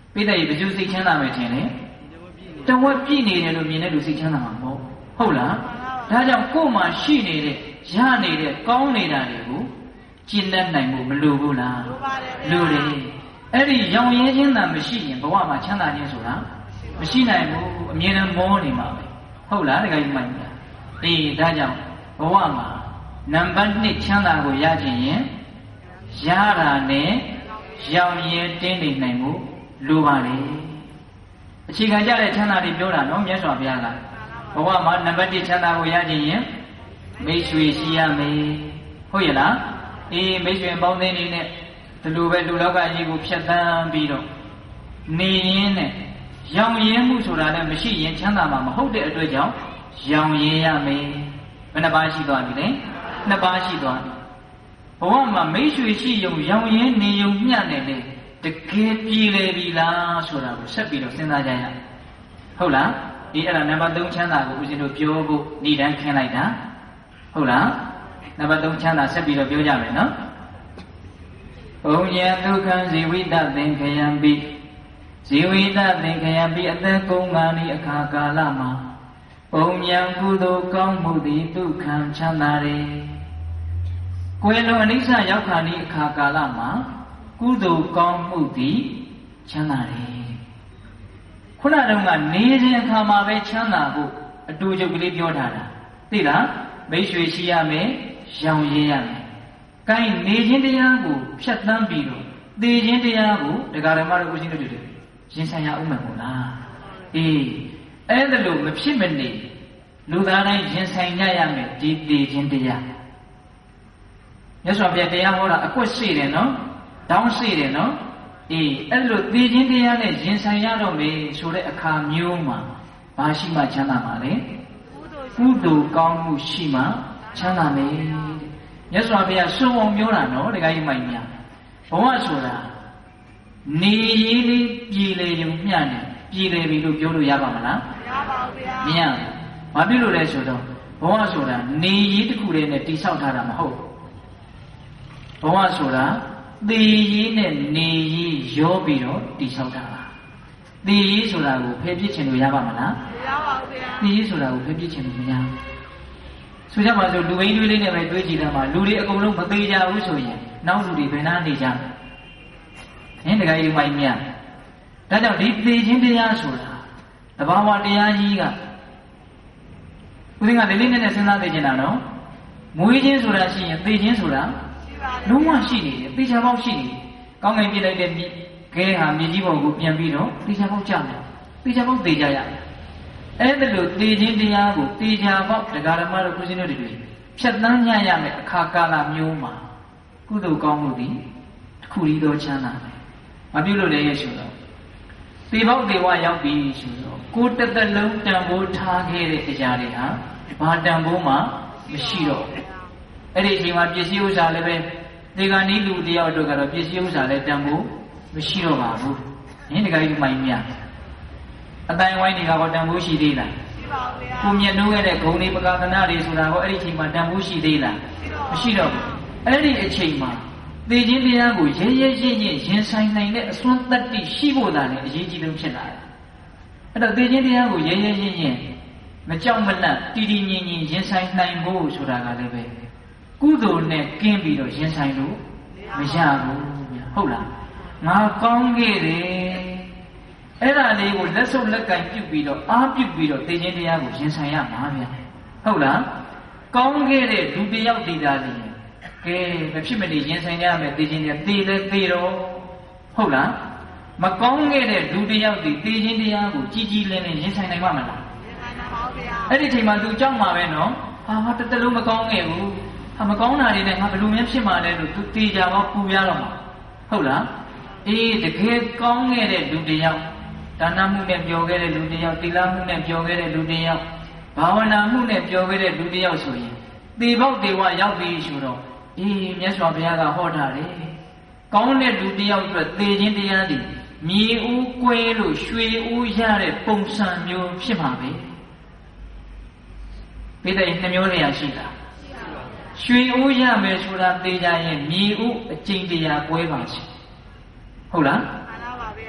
ပိဋကဘယ်သူစိတ်ချမ်းသာမယ်ထင်လဲတဝက်ပြည့်နေတယ်လို့မြင်တဲ့လူစိတ်ချမ်းသာမှာမဟုတ်ဟုတ်လားဒါကြောင့်ကိုယ်မှာရှိနေတဲ့ရနေတဲ့ကောင်းနေတာတွေကိုကျင့်တတ်နိုင်မှုမလိုဘူးလားလိုတယ်အဲ့ဒီရောင်ရဲခြင်းသာမရှိရင်ဘဝမှာချမ်းသာခြင်းဆိုတာမရှိနိုင်ဘူးအမြဲတမ်းမောနေမှာပဲဟုတ်လားတခါကြီးမှန်လားအေးဒါကြောင့်ဘဝမှာနံပါတ်နှစ်ချမ်းသာကိုရခြင်းရင်ရတာနဲ့ရောင်ရဲတင်းနေနိုင်မှုလိုပါလေအခြေခံကြတဲ့ချမ်းသာတွေပြောတာနော်မြတ်စွာဘုရားကဘဝမှာနံပါတ်တစ်ချမ်းသာကိုရခြင်းရင်မိတ်ဆွေရှိရမယ်ဟုတ်ရဲ့လားအေးမိတ်ဆွေပေါင်းသင်းနေနဲ့ဒီလိုပဲလူလောကကြီးကိုဖြတ်သန်းပြီးတော့နေရင်းနဲ့ရောင်ရဲမှုဆိုတာလည်းမရှိရင်ချမ်းသာမှာမဟုတ်တဲ့အတွက်ကြောင့်ရောင်ရဲရမယ်ဘယ်နှပါးရှိသွားပြီလဲနှစ်ပါးရှိသွားပြီဘဝမှာမိတ်ဆွေရှိရုံရောင်ရဲနေရုံမျှနဲ့လေတကယ်ပြည်လေပြီလားဆိုတာကိုဆက်ပြီးတော့စဉ်းစားကြရဟုတ်လားဒီအဲ့ဒါနံပါတ်သုံးချမ်းသာကိုဦးဇင်းတို့ပြောဖို့ဤတန်းခင်းလိုက်တာဟုတ်လားနံပါတ်သုံးချမ်းသာဆက်ပြီးတော့ပြောကြမယ်နော်ဘုံယံဒုက္ခံဇေဝိတသင်္ခယံပိဇေဝိတသင်္ခယံပိအသက်ကုန်ကာနိအခါကာလမှာဘုံယံကုသိုလ်ကောင်းမှုသည်ဒုက္ခံချမ်းသာတယ်ကိုယ်လုံးအနိစ္စရောက်ခါနိအခါကာလမှာကုသိုလ်ကောင်းမှုသည်ချမ်းသာတယ်ခုနတုန်းကနေခြင်းအခါမှာပဲချမ်းသာဖို့အတူတူကလေးပြောထားတာသိလားမိတ်ဆွေရှိရမယ်ရောင်ရဲရမယ်ကိုင်းနေခြင်းတရားကိုဖြတ်သန်းပြီးတော့သိခြင်းတရားကိုတရားဓမ္မတို့ဦးဇင်းတို့တွေရင်ဆိုင်ရအောင်မယ်မို့လားအေးအဲ့ဒါလို့မဖြစ်မနေလူသားတိုင်းရင်ဆိုင်ကြရမယ်ဒီသိခြင်းတရားမြတ်စွာဘုရားတရားဟောတာအကွက်ရှိတယ်နော်တောင်းရှိတယ်နော်အေးအဲ့လိုသိခြင်းတရားနဲ့ရင်ဆိုင်ရတော့မယ်ဆိုတဲ့အခါမျိုးမှာဘာရှိမှချမ်းသာမှာလဲကုသိုလ်ကောင်းမှုရှိမှချမ်းသာမယ်မြတ်စွာဘုရားစွန့်အောင်ပြောတာနော်တခါကြီးမိုင်များဘဝဆိုတာနေရည်လေးပြည်လေုံမျှနေပြည်လေပြီလို့ပြောလို့ရပါမလားမရပါဘူးဗျာမရဘာဖြစ်လို့လဲဆိုတော့ဘဝဆိုတာနေရည်တစ်ခုတည်းနဲ့တိဆောက်ထားတာမဟုတ်ဘဝဆိုတာသေရည်နဲ့နေရည်ရောပြီးတော့တိဆောက်တာပါသေရည်ဆိုတာကိုဖယ်ပြစ်ချင်လို့ရပါမလားမရပါဘူးဗျာသေရည်ဆိုတာကိုဖယ်ပြစ်ချင်လို့မရဘူးဆိုကြပါစို့လူဘိန်းတွေးလေးနဲ့ပဲတွေးကြည့်တာမှာလူတွေအကုန်လုံးမသေးကြဘူးဆိုရင်နောက်လူတွေဘယ်နှနေကြလဲဟင်တခါကြီးမိုင်းမြတ်ဒါကြောင့်ဒီသေခြင်းတရားဆိုတာတဘာဝတရားကြီးကဦးဇင်းကလေးလေးနဲ့နဲ့စဉ်းစားသိချင်တာနော်မွေးခြင်းဆိုတာရှိရင်သေခြင်းဆိုတာလုံးဝရှိနေတယ်သေချာပေါက်ရှိနေတယ်ကောင်းကင်ပြစ်လိုက်တဲ့ခဲဟာမြေကြီးပေါ်ကိုပြန်ပြီးတော့သေချာပေါက်ကျမယ်သေချာပေါက်သေကြရတယ်အဲ့ဒါလို့သေခြင်းတရားကိုသေချာပေါက်တရားဓမ္မတို့ကုသင်းတို့တွေဖြတ်သန်းညရမယ်အခါကာလမျိုးမှာကုသိုလ်ကောင်းမှုသည်တစ်ခုတည်းသောချမ်းသာတယ်မပြုလို့လည်းရရှိတော့သေပေါက်သေဝရောက်ပြီဆိုတော့ကိုယ်တစ်သက်လုံးတန်ဖိုးထားခဲ့တဲ့တရားတွေဟာဘာတန်ဖိုးမှမရှိတော့အဲ့ဒီအချိန်မှာပစ္စည်းဥစ္စာလည်းပဲဒီကနေ့လူတယောက်အတွက်ကတော့ပစ္စည်းဥစ္စာလည်းတန်ဖိုးမရှိတော့ပါဘူး။ယင်းဒီကကြီးမိုင်းမြအတိုင်းဝိုင်းတွေကတော့တန်ဖိုးရှိသေးလားရှိပါဘူးဗျာကိုမြတ်နိုးခဲ့တဲ့ဂုံလေးပကာသနာတွေဆိုတာကိုအဲ့ဒီအချိန်မှာတန်ဖိုးရှိသေးလားမရှိတော့ဘူးအဲ့ဒီအချိန်မှာသေခြင်းတရားကိုရဲရဲရင့်ရင့်ရင်ဆိုင်နိုင်တဲ့အစွမ်းတတ္တိရှိဖို့သာလည်းအရေးကြီးဆုံးဖြစ်လာတယ်အဲ့တော့သေခြင်းတရားကိုရဲရဲရင့်ရင့်မကြောက်မလန့်တည်တည်ငြိမ်ငြိမ်ရင်ဆိုင်နိုင်ဖို့ဆိုတာကလည်းပဲကုသိုလ်နဲ့ကင်းပြီးတော့ရင်ဆိုင်လို့မရဘူးဗျဟုတ်လားငါကောင်းခဲ့တယ်အဲ့ဒါလေးကိုလက်ဆုပ်လက်ကင်ပြုတ်ပြီးတော့အားပြုတ်ပြီးတော့သိခြင်းတရားကိုရင်ဆိုင်ရမှာဗျဟုတ်လားကောင်းခဲ့တဲ့လူတစ်ယောက်တည်တာလေကဲမဖြစ်မနေရင်ဆိုင်ရမယ်သိခြင်းတရားသိလဲသိတော့ဟုတ်လားမကောင်းခဲ့တဲ့လူတစ်ယောက်တည်သိခြင်းတရားကိုကြီးကြီးလင်းလင်းရင်ဆိုင်နိုင်မှာမလားအဲ့ဒီချိန်မှာသူကြောက်မှာပဲနော်ဟာဟာတတလုံးမကောင်းခဲ့ဘူးဟာမကောင်းတာတွေနဲ့ငါဘယ်လိုများဖြစ်မှာလဲလို့သူတေချာတော့ပူရတော့မှာဟုတ်လားအေးတကယ်ကောင်းခဲ့တဲ့လူတစ်ယောက်ဒါနမှုနဲ့ပြောခဲ့တဲ့လူတစ်ယောက်သီလမှုနဲ့ပြောခဲ့တဲ့လူတစ်ယောက်ဘာဝနာမှုနဲ့ပြောခဲ့တဲ့လူတစ်ယောက်ဆိုရင်သေပေါက်သေဝရောက်ပြီဆိုတော့အေးမြတ်စွာဘုရားကဟောထားတယ်ကောင်းတဲ့လူတစ်ယောက်အတွက်သေခြင်းတရားတွေမြေဦးကွဲလို့ရွှေဦးရတဲ့ပုံစံမျိုးဖြစ်မှာပဲပိဋကနှစ်မျိုးနေရာရှိတာရွှေဦးရမယ်ဆိုတာသိကြရင်မြေဦးအကျင့်တရားကွဲပါရှိဟုတ်လားမှန်ပါပါဗျာ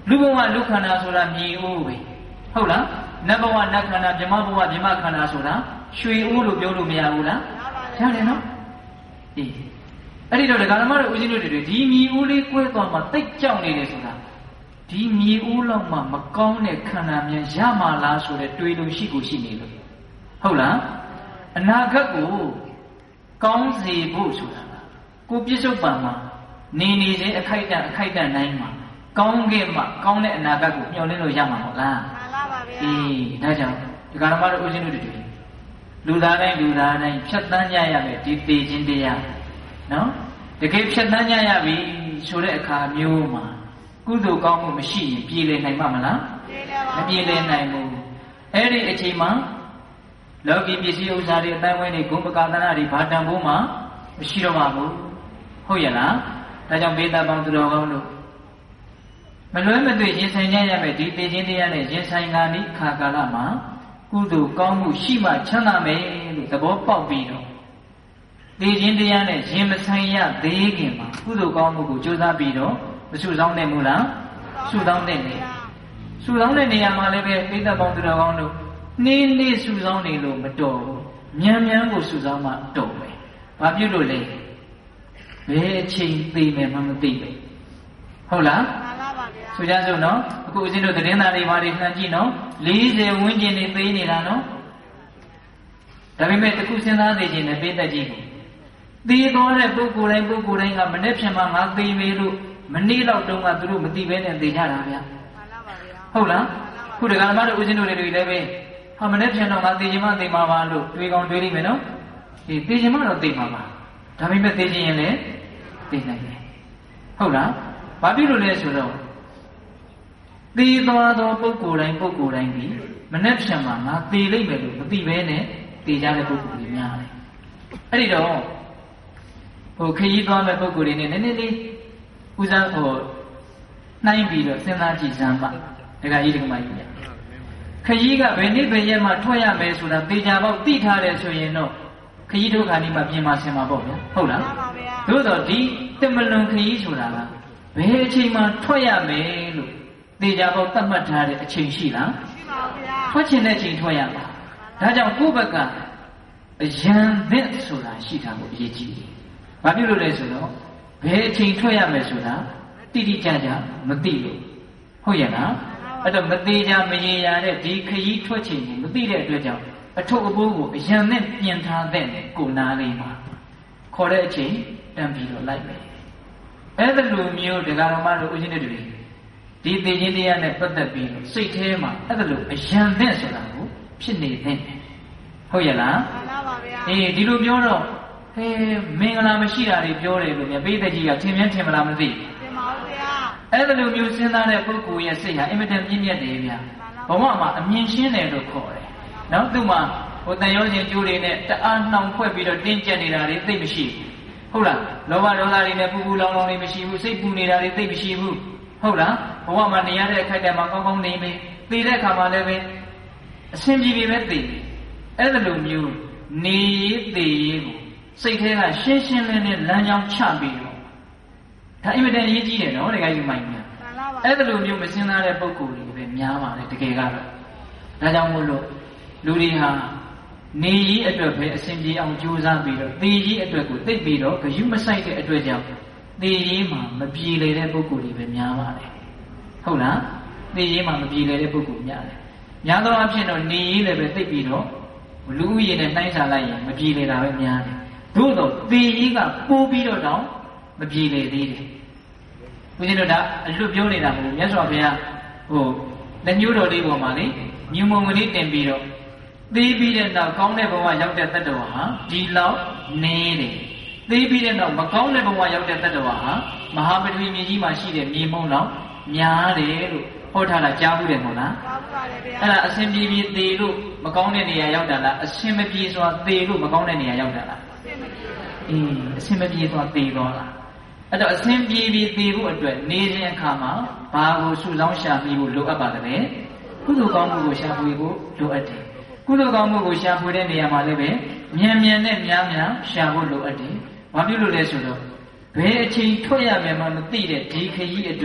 လူဘဝလူခန္ဓာဆိုတာမြေအိုးပဲဟုတ်လားနတ်ဘဝနတ်ခန္ဓာဗြဟ္မဘဝဗြဟ္မခန္ဓာဆိုတာရွှေအိုးလို့ပြောလို့မရဘူးလားရတယ်နော်အေးအဲ့ဒီတော့ဒကာဓမ္မတို့ဦးဇင်းတို့တွေဒီမြေအိုးလေးကွဲသွားမှတိတ်ကြောက်နေတယ်ဆိုတာဒီမြေအိုးလောက်မှမကောင်းတဲ့ခန္ဓာများရမှာလားဆိုတဲ့တွေးလို့ရှိကိုရှိနေလို့ဟုတ်လားအနာဂတ်ကိုကောင်းစေဖို့ဆိုတာကိုပြစ္ဆုတ်ပံမှာနေနေချင်းအခိုက်အတန့်အခိုက်အတန့်နိုင်မှာကောင်းခဲ့မှကောင်းတဲ့အနာဂတ်ကိုမျှော်လင့်လို့ရမှာမဟုတ်လားမှန်ပါပါဗျာအေးဒါကြောင့်ဒီကရမတို့ဦးဇင်းတို့တွေလူသားတိုင်းလူသားတိုင်းဖြတ်တန်းကြရမယ်ဒီပေခြင်းတရားနော်တကယ်ဖြတ်တန်းကြရပြီဆိုတဲ့အခါမျိုးမှာကုသိုလ်ကောင်းမှုမရှိရင်ပြေလည်နိုင်မှာမလားမပြေလည်နိုင်ဘူးအဲ့ဒီအချိန်မှာလောကီပစ္စည်းဥစ္စာတွေအတိုင်းဝိုင်းတွေဂုဏ်ပကာသနာတွေဘာတန်ဖို့မှမရှိတော့ပါဘူးဟုတ်ရဲ့လားဒါကြောင့်ဘေးသားပေါင်းသူတော်ကောင်းတို့မလွဲမသွေရင်ဆိုင်ကြရမယ်ဒီသိခြင်းတရားနဲ့ရင်ဆိုင်လာပြီးခါကာလမှာကုသိုလ်ကောင်းမှုရှိမှချမ်းသာမယ်လို့သဘောပေါက်ပြီးတော့သိခြင်းတရားနဲ့ရင်မဆိုင်ရသေးခင်မှာကုသိုလ်ကောင်းမှုကိုကြိုးစားပြီးတော့မဆုတောင်းနိုင်ဘူးလားဆုတောင်းတဲ့နေဆုတောင်းတဲ့နေရာမှာလည်းပဲဘေးသားပေါင်းသူတော်ကောင်းတို့နေ့နေ့ဆုတောင်းနေလို့မတော်ဘူးမြန်မြန်ကိုဆုတောင်းမှတော်ပဲဘာဖြစ်လို့လဲဘယ်အချိန်သိမယ်မှမသိဘူးဟုတ်လားမှန်ပါပါဗျာဆိုကြစို့နော်အခုဦးဇင်းတို့သတင်းသားတွေဘာတွေနှမ်းကြည့်နော်လေးဆယ်ဝန်းကျင်နေသေးနေတာနော်ဒါပေမဲ့တခုစဉ်းစားသိခြင်းနဲ့ပေးတတ်ကြည့်ဘူးသိသွားတဲ့ပုဂ္ဂိုလ်တိုင်းပုဂ္ဂိုလ်တိုင်းကမနေ့ဖြန်မှငါသိမေလို့မနေ့တော့တုန်းကသူတို့မသိဘဲနဲ့သိကြတာဗျာမှန်ပါပါဗျာဟုတ်လားခုဒကာဓမ္မတို့ဦးဇင်းတို့တွေလည်းပဲဟာမနေ့ဖြန်တော့ငါသိခြင်းမှသိမှာပါလို့တွေးကောင်းတွေးလိမ့်မယ်နော်ဒီသိခြင်းမှတော့သိမှာပါဒါပေမဲ့သိခြင်းရင်လည်းသိနိုင်တယ်ဟုတ်လားဘာဖြစ်လို့လဲဆိုတော့သိသွားသောပုဂ္ဂိုလ်တိုင်းပုဂ္ဂိုလ်တိုင်းဒီမနှက်ဖြံမှာငါသိလိမ့်မယ်လို့မသိဘဲနဲ့သိကြတဲ့ပုဂ္ဂိုလ်တွေများတယ်အဲ့ဒီတော့ဟိုခရီးသွားမဲ့ပုဂ္ဂိုလ်တွေနဲ့နည်းနည်းလေးဦးစားဟိုနှိုင်းပြီးတော့စဉ်းစားကြည့်စမ်းပါဒကာကြီးဒကာမကြီးများခရီးကဘယ်နည်းဘယ်ရက်မှထွက်ရမယ်ဆိုတာသိကြပေါ့သိထားတယ်ဆိုရင်တော့ခရီးဒုက္ခနိမပြင်မှာဆင်မှာပေါ့ဗျာဟုတ်လားသို့တော့ဒီတမလွန်ခရီးဆိုတာကဘယ်အချိန်မှထွက်ရမယ်လို့သိကြပေါ့သတ်မှတ်ထားတဲ့အချိန်ရှိလားရှိပါဗျာထွက်ချင်တဲ့အချိန်ထွက်ရမှာဒါကြောင့်ကိုယ့်ဘက်ကအယံသင့်ဆိုတာရှိတာကိုအရေးကြီးတယ်ဘာဖြစ်လို့လဲဆိုတော့ဘယ်အချိန်ထွက်ရမယ်ဆိုတာတိတိကျကျမသိလို့ဟုတ်ရဲ့လားအဲ့တော့မသေးကြမရေရတဲ့ဒီခရီးထွက်ချိန်ကိုမသိတဲ့အတွက်ကြောင့်အထုပ်အပိုးကိုအယံနဲ့ပြင်ထားတဲ့ကိုနားလေးမှာခေါ်တဲ့အချိန်တန်ပြီးတော့လိုက်မယ်အဲ့ဒီလိုမျိုးဒကာတော်မတို့ဦးဇင်းတို့တွေဒီသိခြင်းတရားနဲ့ပတ်သက်ပြီးစိတ်ထဲမှာအဲ့ဒီလိုအယံနဲ့ဆိုတာကိုဖြစ်နေတဲ့ဟုတ်ရဲ့လားမှန်ပါပါဗျာအေးဒီလိုပြောတော့ဟဲမင်္ဂလာမရှိတာတွေပြောတယ်လို့မြတ်ပိဋကကြီးကထင်မြင်ထင်မလားမသိထင်ပါဘူးဗျာအဲ့ဒီလိုမျိုးစဉ်းစားတဲ့ပုဂ္ဂိုလ်ရဲ့စိတ်ဟာအင်မတန်ပြင်းပြတယ်ဗျာဘဝမှာအမြင်ရှင်းတယ်လို့ခေါ်တယ်နော်သူ့မှာဟိုတန်ရောရှင်ကျိုးတွေနဲ့တအားနှောင်ဖွဲ့ပြီးတော့တင်းကျပ်နေတာတွေသိမရှိဘူးဟုတ်လားလောဘဒေါသတွေနဲ့ပူပူလောင်လောင်တွေမရှိဘူးစိတ်ပူနေတာတွေသိမရှိဘူးဟုတ်လားဘဝမှာနေရတဲ့အခိုက်အတန့်မှာကောင်းကောင်းနေမယ်သိတဲ့အခါမှာလည်းပဲအဆင်ပြေပြေပဲသိတယ်အဲ့ဒီလိုမျိုးနေရေးသိရေးကိုစိတ်ထဲကရှင်းရှင်းလင်းလင်းလမ်းကြောင်းချပြီးတော့ဒါအင်မတန်အရေးကြီးတယ်နော်တကယ်ကြီးမိုင်းများအဲ့ဒီလိုမျိုးမစင်သားတဲ့ပုံကိုယ်တွေပဲများပါတယ်တကယ်ကတော့ဒါကြောင့်မို့လို့လူတွေဟာနေရေးအတွက်ပဲအစဉ်ပြေအောင်ကြိုးစားပြီးတော့သေရေးအတွက်ကိုသိပြီးတော့ဂယုမဆိုင်တဲ့အတွက်ကြောင့်သေရေးမှာမပြေလည်တဲ့ပုံကိုယ်တွေပဲများပါတယ်ဟုတ်လားသေရေးမှာမပြေလည်တဲ့ပုံကိုယ်များတယ်များသောအားဖြင့်တော့နေရေးလည်းပဲသိပြီးတော့လူဦးရေနဲ့နှိုင်းစာလိုက်ရင်မပြေလည်တာပဲများတယ်သို့တော့သေရေးကပိုးပြီးတော့တောင်မပြေလည်သေးတယ်ဦးဇင်းတို့ဒါအလွတ်ပြောနေတာမဟုတ်ဘူးမြတ်စွာဘုရားဟိုလက်ညှိုးတော်လေးပေါ်မှာလေညုံမုံကလေးတင်ပြီးတော့သိပြီးတဲ့နောက်ကောင်းတဲ့ဘဝရောက်တဲ့တတ္တဝါဟာဒီလောက်နေတယ်သိပြီးတဲ့နောက်မကောင်းတဲ့ဘဝရောက်တဲ့တတ္တဝါဟာမဟာပထဝီမြေကြီးမှာရှိတဲ့မြေမုံလောက်များတယ်လို့ဟောထားတာကြားဘူးတယ်မဟုတ်လားကြားပါတယ်ဗျာအဲ့ဒါအစဉ်ပြေပြေသေလို့မကောင်းတဲ့နေရာရောက်တာလားအစဉ်မပြေစွာသေလို့မကောင်းတဲ့နေရာရောက်တာလားအေးအစဉ်မပြေစွာသေတော့လားအဲ့တော့အစဉ်ပြေပြေသေဖို့အတွက်နေခြင်းအခါမှာဘာကိုစုဆောင်းရှာမိဖို့လိုအပ်ပါသလဲကုသိုလ်ကောင်းမှုကိုရှာဖွေဖို့လိုအပ်တယ်ကုသိုလ်ကောင်းမှုကိုရှာဖွေတဲ့နေရာမှာလည်းပဲမြန်မြန်နဲ့များများရှာဖို့လိုအပ်တယ်ဘာဖြစ်လို့လဲဆိုတော့ဘယ်အချိန်ထွက်ရမယ်မှမသိတဲ့ဒီခရီးအတွက်ဟ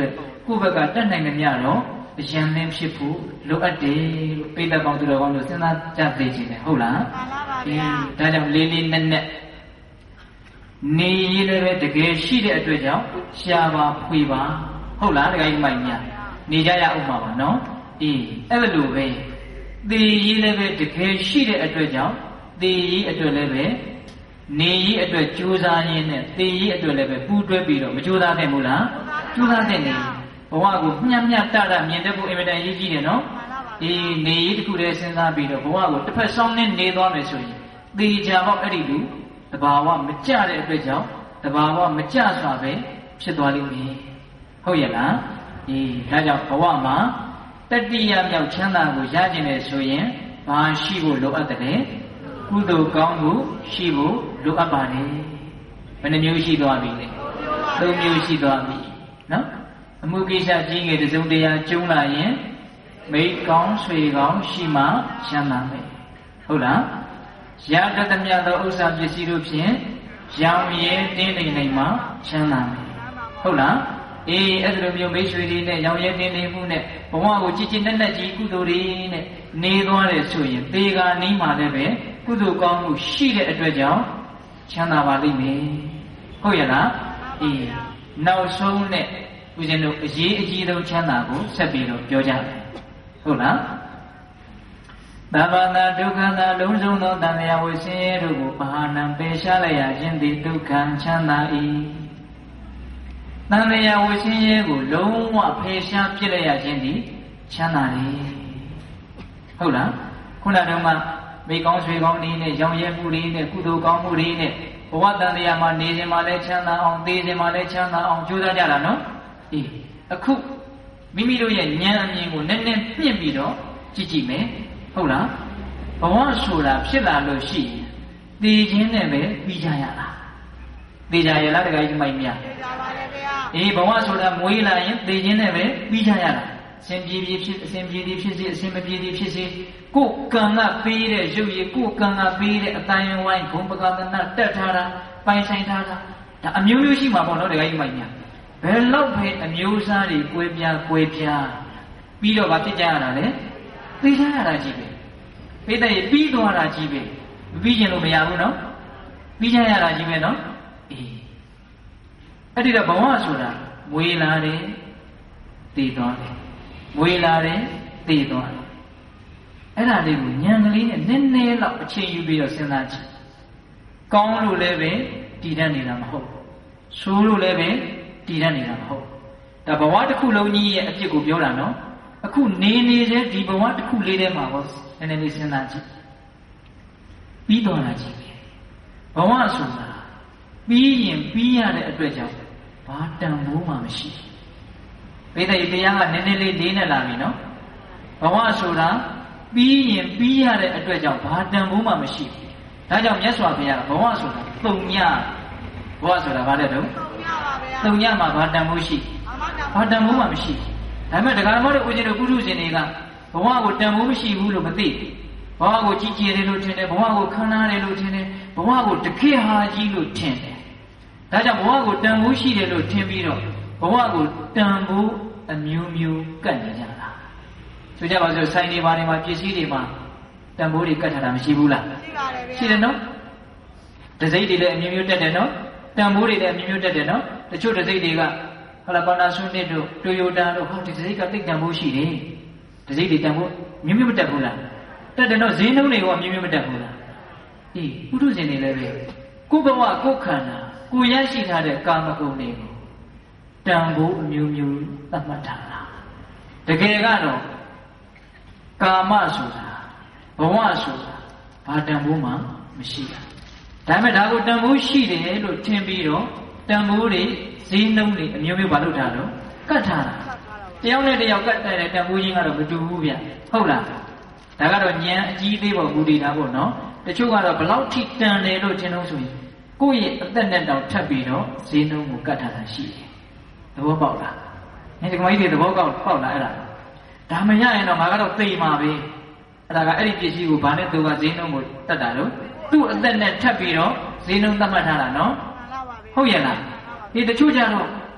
ကိုယ့်ဘက်ကတတ်နိုင်တဲ့မြတော့အရန်လင်းဖြစ်ဖို့လိုအပ်တယ်လို့ပိဋကကောင်းသူတော်ကောင်းတို့စဉ်းစားကြသိခြင်းနဲ့ဟုတ်လားမှန်ပါပါဗျာဒါကြောင့်လေးလေးနက်နက်နေရည်လည်းပဲတကယ်ရှိတဲ့အတွက်ကြောင့်ရှားပါဖွေပါဟုတ်လားတကယ်မိုက်များနေကြရအောင်ပါပါနော်အေးအဲ့လိုပဲသေရည်လည်းပဲတကယ်ရှိတဲ့အတွက်ကြောင့်သေရည်အတွက်လည်းပဲနေရည်အတွက်ကြိုးစားရင်းနဲ့သေရည်အတွက်လည်းပဲပူးတွဲပြီးတော့မကြိုးစားသင့်ဘူးလားကြိုးစားသင့်နေဘဝကိုမျှမျှတတမြင်တတ်ဖို့အင်မတန်အရေးကြီးတယ်နော်အေးနေရည်တစ်ခုတည်းစဉ်းစားပြီးတော့ဘဝကိုတစ်ဖက်ဆောင်နဲ့နေသွားမယ်ဆိုရင်သေချာတော့အဲ့ဒီလူတဘာဝမကြတဲ့အတွက်ကြောင့်တဘာဝမကြစွာပဲဖြစ်သွားလိမ့်မယ်ဟုတ်ရဲ့လားအေးဒါကြောင့်ဘဝမှာတတိယမြောက်ချမ်းသာကိုရကျင်တယ်ဆိုရင်ဘာရှိဖို့လိုအပ်တယ်ကုသိုလ်ကောင်းမှုရှိဖို့လိုအပ်ပါတယ်ဘယ်နှမျိုးရှိသွားပြီလဲသုံးမျိုးရှိသွားပြီနော်အမှုကိစ္စကြီးငယ်တစ်စုံတရာကျုံးလာရင်မိတ်ကောင်းဆွေကောင်းရှိမှချမ်းသာမယ်ဟုတ်လားရတတ်သမျှသောဥစ္စာပစ္စည်းတို့ဖြင့်ရောင်ရဲတင်းနေနိုင်မှချမ်းသာမယ်ဟုတ်လားအေးအဲ့လိုမျိုးမိတ်ဆွေတွေနဲ့ရောင်ရဲတင်းနေမှုနဲ့ဘဝကိုကြည်ကြည်နက်နက်ကြီးကုသိုလ်တွေနဲ့နေသွားတယ်ဆိုရင်သေကာနီးမှလည်းပဲကုသိုလ်ကောင်းမှုရှိတဲ့အတွက်ကြောင့်ချမ်းသာပါလိမ့်မယ်ဟုတ်ရဲ့လားအေးနောက်ဆုံးနဲ့ဦးဇင်းတို့အရေးအကြီးဆုံးချမ်းသာကိုဆက်ပြီးတော့ပြောကြမယ်ဟုတ်လားသဗ္ဗနာဒုက္ခသာလုံးစုံသောတန်မြာဝဆင်းရဲတို့ကိုပဟာနံပယ်ရှားလိုက်ရခြင်းသည်ဒုက္ခချမ်းသာ၏တန်မြာဝဆင်းရဲကိုလုံးဝဖယ်ရှားပြစ်လိုက်ရခြင်းသည်ချမ်းသာ၏ဟုတ်လားခုနတုန်းကမိကောင်းဆွေကောင်းတွေနဲ့ရောင်ရဲမှုတွေနဲ့ကုသိုလ်ကောင်းမှုတွေနဲ့ဘဝတန်မြာမှာနေခြင်းမှာလည်းချမ်းသာအောင်သိခြင်းမှာလည်းချမ်းသာအောင်ကြိုးစားကြတာနော်အေးအခုမိမိတို့ရဲ့ဉာဏ်အမြင်ကိုနည်းနည်းမြင့်ပြီးတော့ကြည့်ကြည့်မယ်ဟုတ်လားဘဝဆိုတာဖြစ်လာလို့ရှိရင်သိခြင်းနဲ့ပဲပြီးကြရတာသိကြရလားတခါကြီးမိုက်မြသိကြပါလေဗျာအေးဘဝဆိုတာမွေးလာရင်သိခြင်းနဲ့ပဲပြီးကြရတာအစဉ်ပြေပြေဖြစ်အစဉ်ပြေပြေဖြစ်စေအစဉ်မပြေပြေဖြစ်စေကိုယ်ကံကပေးတဲ့ရုပ်ရည်ကိုယ်ကံကပေးတဲ့အတိုင်းဝိုင်းဘုံပကသနာတက်ထားတာပိုင်ဆိုင်ထားတာဒါအမျိုးမျိုးရှိမှာပေါ့နော်တခါကြီးမိုက်မြဘယ်လောက်ပဲအမျိုးအစားတွေကွဲပြားကွဲပြားပြီးတော့ဗာဖြစ်ကြရတာလေသိကြရတာကြီးပဲပိဿရေပြီးသွားတာကြီးပဲမပြီးရင်လို့မရဘူးနော်ပြီးကြရတာကြီးပဲနော်အေးအဲ့ဒီတော့ဘဝဆိုတာမွေလာတယ်တည်သွားတယ်မွေလာတယ်တည်သွားတယ်အဲ့ဒါလေးကိုဉာဏ်ကလေးနဲ့နည်းနည်းလောက်အချိန်ယူပြီးတော့စဉ်းစားကြည့်ကောင်းလို့လည်းပဲတည်တတ်နေတာမဟုတ်ဆိုးလို့လည်းပဲတည်တတ်နေတာမဟုတ်ဒါဘဝတစ်ခုလုံးကြီးရဲ့အဖြစ်ကိုပြောတာနော်အခုနေနေတဲ့ဒီဘဝတစ်ခုလေးထဲမှာပေါ့နည်းနည်းလေးစဉ်းစားကြည့်ပြီးတော့လာကြည့်ဘဝဆိုတာပြီးရင်ပြီးရတဲ့အတွက်ကြောင့်ဘာတန်ဖိုးမှမရှိဘူးပိဋကတရားကနည်းနည်းလေးလေးနဲ့လာပြီနော်ဘဝဆိုတာပြီးရင်ပြီးရတဲ့အတွက်ကြောင့်ဘာတန်ဖိုးမှမရှိဘူးဒါကြောင့်မြတ်စွာဘုရားကဘဝဆိုတာသုံညဘဝဆိုတာဘာတဲ့တုံးသုံညပါဗျာသုံညမှာဘာတန်ဖိုးရှိဘာတန်ဖိုးမှမရှိဘူးဒါပေမဲ့တရားတော်တို့ဦးဇင်းတို့ပုထုဇဉ်တွေကဘဝကိုတန်ဖိုးမရှိဘူးလို့မသိဘဝကိုကြီးကျယ်တယ်လို့ထင်တယ်ဘဝကိုခမ်းနားတယ်လို့ထင်တယ်ဘဝကိုတခေတ်ဟာကြီးလို့ထင်တယ်ဒါကြောင့်ဘဝကိုတန်ဖိုးရှိတယ်လို့ထင်ပြီးတော့ဘဝကိုတန်ဖိုးအမျိုးမျိုးကတ်နေကြတာဆိုကြပါစို့ဆိုင်တွေဘာတွေမှာပစ္စည်းတွေမှာတန်ဖိုးတွေကတ်ထားတာမရှိဘူးလားရှိပါတယ်ဗျာရှိတယ်နော်တစိမ့်တွေလည်းအမျိုးမျိုးတက်တယ်နော်တန်ဖိုးတွေလည်းအမျိုးမျိုးတက်တယ်နော်တချို့တစိမ့်တွေကဟလာပါနာဆွန်းတစ်တို့တိုယိုတာတို့ဟောဒီတစိမ့်ကတိတ်တန်ဖိုးရှိတယ်တစိမ့်တွေတန်ဖိုးမျိုးမျိုးမတက်ဘူးလားတက်တယ်နော်ဈေးနှုန်းတွေကမျိုးမျိုးမတက်ဘူးလားအေးပုထုဇဉ်တွေလည်းပဲကိုယ်ဘဝကိုယ်ခန္ဓာကိုယ်ရရှိထားတဲ့ကာမဂုဏ်တွေကိုတန်ဖိုးအမျိုးမျိုးသတ်မှတ်ထားတာတကယ်ကတော့ကာမဆိုတာဘဝဆိုတာဘာတန်ဖိုးမှမရှိတာဒါပေမဲ့ဒါကိုတန်ဖိုးရှိတယ်လို့ထင်ပြီးတော့တန်ဖိုးတွေဈေးနှုန်းတွေအမျိုးမျိုးဘာလို့ထားတော့ကတ်ထားတာတယောက်နဲ့တယောက်ကတ်တဲ့တန်ဖိုးချင်းကတော့မတူဘူးဗျဟုတ်လားဒါကတော့ဉာဏ်အကြီးသေးပေါ်မူတည်တာပေါ့နော်တချို့ကတော့ဘလောက်ထိတန်တယ်လို့ထင်လို့ဆိုရင်ကိုယ့်ရဲ့အသက်နဲ့တောင်ထပ်ပြီးတော့ဈေးနှုန်းကိုကတ်ထားတာရှိတယ်သဘောပေါက်လားဒီကမကြီးတွေသဘောကောက်ပေါက်လားအဲ့ဒါဒါမရရင်တော့ငါကတော့သိမှာပဲအဲ့ဒါကအဲ့ဒီပစ္စည်းကိုဘာနဲ့သူကဈေးနှုန်းကိုတတ်တာလို့သူ့အသက်နဲ့ထပ်ပြီးတော့ဈေးနှုန်းသတ်မှတ်ထားတာနော်ဟုတ်ရဲ့လားဒီတချို့ကြတော့ဟာ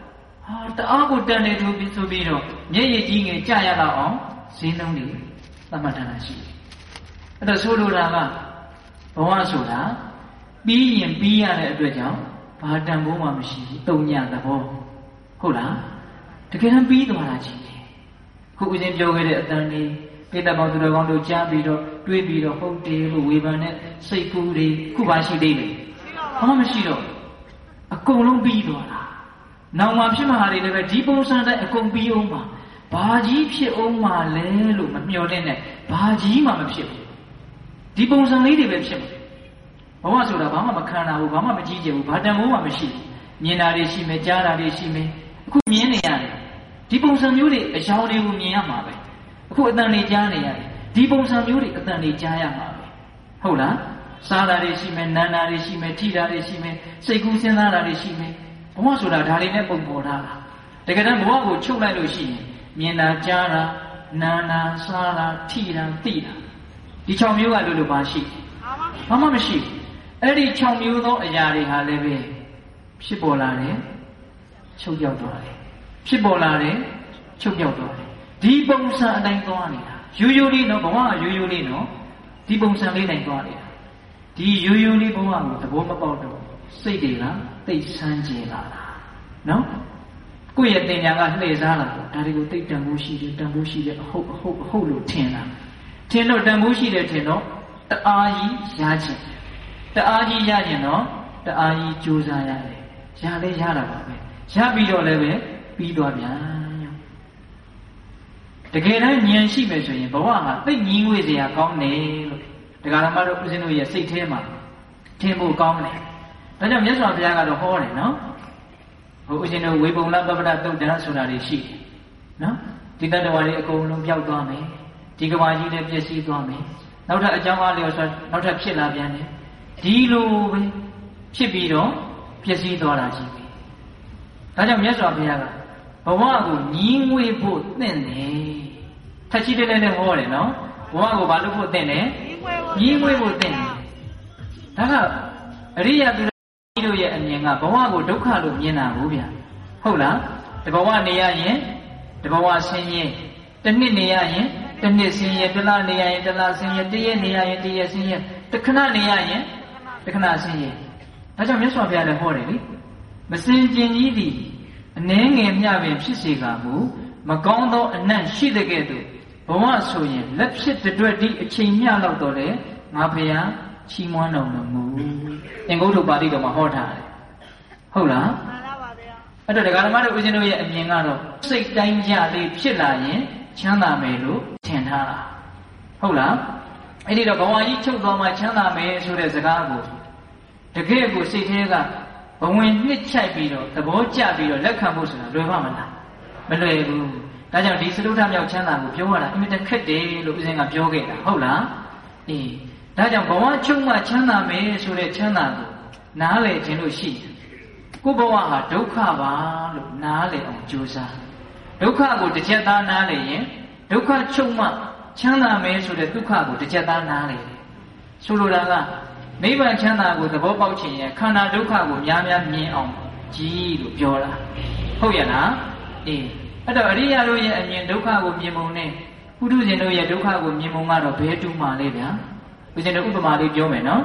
ဟာတအားကိုတန်နေသူပြီးဆိုပြီးတော့မျက်ရည်ကြီးငယ်ကြာရတော့အောင်ဈေးနှုန်းတွေသတ်မှတ်ထားတာရှိတယ်အဲ့တော့ဆိုလိုတာကဘဝဆိုတာပြီးရင်ပြီးရတဲ့အတွက်ကြောင့်ဘာတန်ဖိုးမှမရှိဘူးတုံညသဘောဟုတ်လားတကယ်တမ်းပြီးသွားတာချင်းတယ်ခုဦးဇင်းပြောခဲ့တဲ့အတန်လေးပိဋကပေါင်းသူတော်ကောင်းတို့ကြားပြီးတော့တွေးပြီးတော့ဟုတ်တယ်လို့ဝေဖန်တဲ့စိတ်ကူးတွေခုပါရှိသေးတယ်ဘာမှမရှိတော့အကုန်လုံးပြီးသွားတာနောက်မှဖြစ်မှာတွေလည်းပဲဒီပုံစံတိုင်းအကုန်ပြီးအောင်ပါဘာကြီးဖြစ်အောင်မှလဲလို့မမျှော်လင့်နဲ့ဘာကြီးမှမဖြစ်ဘူးဒီပုံစံလေးတွေပဲဖြစ်မှာဘဝဆိုတာဘာမှမခံတာဘူးဘာမှမကြည့်ကြဘူးဘာတန်ဖိုးမှမရှိဘူးမြင်တာတွေရှိမယ်ကြားတာတွေရှိမယ်အခုမြင်နေရတယ်ဒီပုံစံမျိုးတွေအယောင်တွေကိုမြင်ရမှာပဲအခုအတန်တွေကြားနေရတယ်ဒီပုံစံမျိုးတွေအတန်တွေကြားရမှာပဲဟုတ်လားစားတာတွေရှိမယ်နားတာတွေရှိမယ်ထိတာတွေရှိမယ်စိတ်ကူးစဉ်းစားတာတွေရှိမယ်ဘဝဆိုတာဒါတွေနဲ့ပုံပေါ်ထားတာတကယ်တမ်းဘဝကိုချုပ်လိုက်လို့ရှိရင်မြင်တာကြားတာနားတာစားတာထိတာသိတာဒီ၆မျိုးကလို့လို့ပါရှိဘာမှမရှိဘူးအဲ့ဒီ၆မျိုးသောအရာတွေဟာလည်းပဲဖြစ်ပေါ်လာတယ်ချုပ်ပြောက်သွားတယ်ဖြစ်ပေါ်လာတယ်ချုပ်ပြောက်သွားတယ်ဒီပုံစံအတိုင်းသွားနေတာရိုးရိုးလေးနော်ဘဝကရိုးရိုးလေးနော်ဒီပုံစံလေးတိုင်းသွားနေတာဒီရိုးရိုးလေးဘဝကိုသဘောမပေါက်တော့စိတ်တွေကတိတ်ဆန်းကျင်လာတာနော်ကိုယ့်ရဲ့တင်ညာကလှည့်စားလာတော့ဒါတွေကိုတိတ်တန်ဖိုးရှိတယ်တန်ဖိုးရှိတယ်အဟုတ်အဟုတ်အဟုတ်လို့ထင်တာထင်တော့တန်ဖိုးရှိတယ်ထင်တော့တအားကြီးရခြင်းတအားကြီးရခြင်းတော့တအားကြီးကြိုးစားရတယ်ရလဲရတာပါပဲရပြီးတော့လည်းပဲပြီးသွားပြန်တကယ်တမ်းဉာဏ်ရှိမယ်ဆိုရင်ဘဝမှာသိငြင်းဝေစရာကောင်းတယ်လို့ဒကာရမတို့ဦးဇင်းတို့ရဲ့စိတ်ထဲမှာထင်ဖို့ကောင်းတယ်ဒါကြောင့်မြတ်စွာဘုရားကတော့ဟောတယ်နော်ဟိုဦးဇင်းတို့ဝေပုံလပပ္ပဒတုတ်တန်ဆိုတာတွေရှိတယ်နော်ဒီတတ္တဝါတွေအကုန်လုံးပျောက်သွားမယ်ဒီကဘာကြီးလည်းပျက်စီးသွားမယ်နောက်ထပ်အကြောင်းအားလျော်စွာနောက်ထပ်ဖြစ်လာပြန်တယ်ဒီလိုပဲဖြစ်ပြီးတော့ပျက်စီးသွားတာရှိပြီဒါကြောင့်မြတ်စွာဘုရားကဘဝကိုညီးငွေဖို့သင့်တယ်ထက်ချီတဲ့လည်းဟောတယ်နော်ဘဝကိုဘာလို့ဖို့သင့်တယ်ညီးငွေဖို့သင့်တယ်ဒါကအရိယသူတို့ရဲ့အမြင်ကဘဝကိုဒုက္ခလို့မြင်တာဘူးဗျာဟုတ်လားတဘဝနေရရင်တဘဝဆင်းရဲတစ်နှစ်နေရရင်တစ်နှစ်ဆင်းရဲတစ်လနေရရင်တစ်လဆင်းရဲတစ်ရက်နေရရင်တစ်ရက်ဆင်းရဲတစ်ခဏနေရရင်တစ်ခဏဆင်းရဲဒါကြောင့်မြတ်စွာဘုရားလည်းဟောတယ်လေမစင်ကျင်ကြီးသည်အနှဲငယ်မျှပင်ဖြစ်စေကမူမကောင်းသောအနတ်ရှိတဲ့ကဲ့သို့ဘဝဆိုရင်လက်ဖြစ်တဲ့ဒီအချိန်မျှလောက်တော့လေငါဘုရားချီးမွမ်းတော်မူသင်္ကုဋ္ဌပါဠိတော်မှာဟောထားတယ်ဟုတ်လားမှန်ပါပါဗျာအဲ့တော့ဒကာဓမ္မတို့ဦးဇင်းတို့ရဲ့အမြင်ကတော့စိတ်တိုင်းကြလေးဖြစ်လာရင်ချမ်းသာမယ်လို့ထင်ထားတာဟုတ်လားအဲ့ဒီတော့ဘဝကြီးချုပ်သွားမှချမ်းသာမယ်ဆိုတဲ့စကားကိုတကယ်ကိုစိတ်ထဲကဘဝင်နှစ်ချိုက်ပြီးတော့သဘောကျပြီးတော့လက်ခံဖို့ဆိုတာလွယ်ပါမလားမလွယ်ဘူးဒါကြောင့်ဒီစတုထမြောက်ချမ်းသာကိုပြောရတာအင်မတန်ခက်တယ်လို့ဦးဇင်းကပြောခဲ့တာဟုတ်လားအေးဒါကြောင့်ဘဝချုပ်မှချမ်းသာမယ်ဆိုတဲ့ချမ်းသာကိုနားလည်ခြင်းလို့ရှိရင်ကိုယ်ဘဝဟာဒုက္ခပါလို့နားလည်အောင်ကြိုးစားဒုက္ခကိုတစ်ချက်သားနားလည်ရင်ဒုက္ခချုပ်မှချမ်းသာမယ်ဆိုတဲ့ဒုက္ခကိုတစ်ချက်သားနားလည်တယ်ဆိုလိုတာကနိဗ္ဗာန်ချမ်းသာကိုသဘောပေါက်ခြင်းရဲ့ခန္ဓာဒုက္ခကိုများများမြင်အောင်ကြည်လို့ပြောတာဟုတ်ရဲ့လားအေးအဲ့တော့အရိယာတို့ရဲ့အမြင်ဒုက္ခကိုမြင်ပုံနဲ့ပုထုဇဉ်တို့ရဲ့ဒုက္ခကိုမြင်ပုံကတော့ဘယ်တူမှလဲဗျာဦးဇင်းတို့ဥပမာလေးပြောမယ်နော်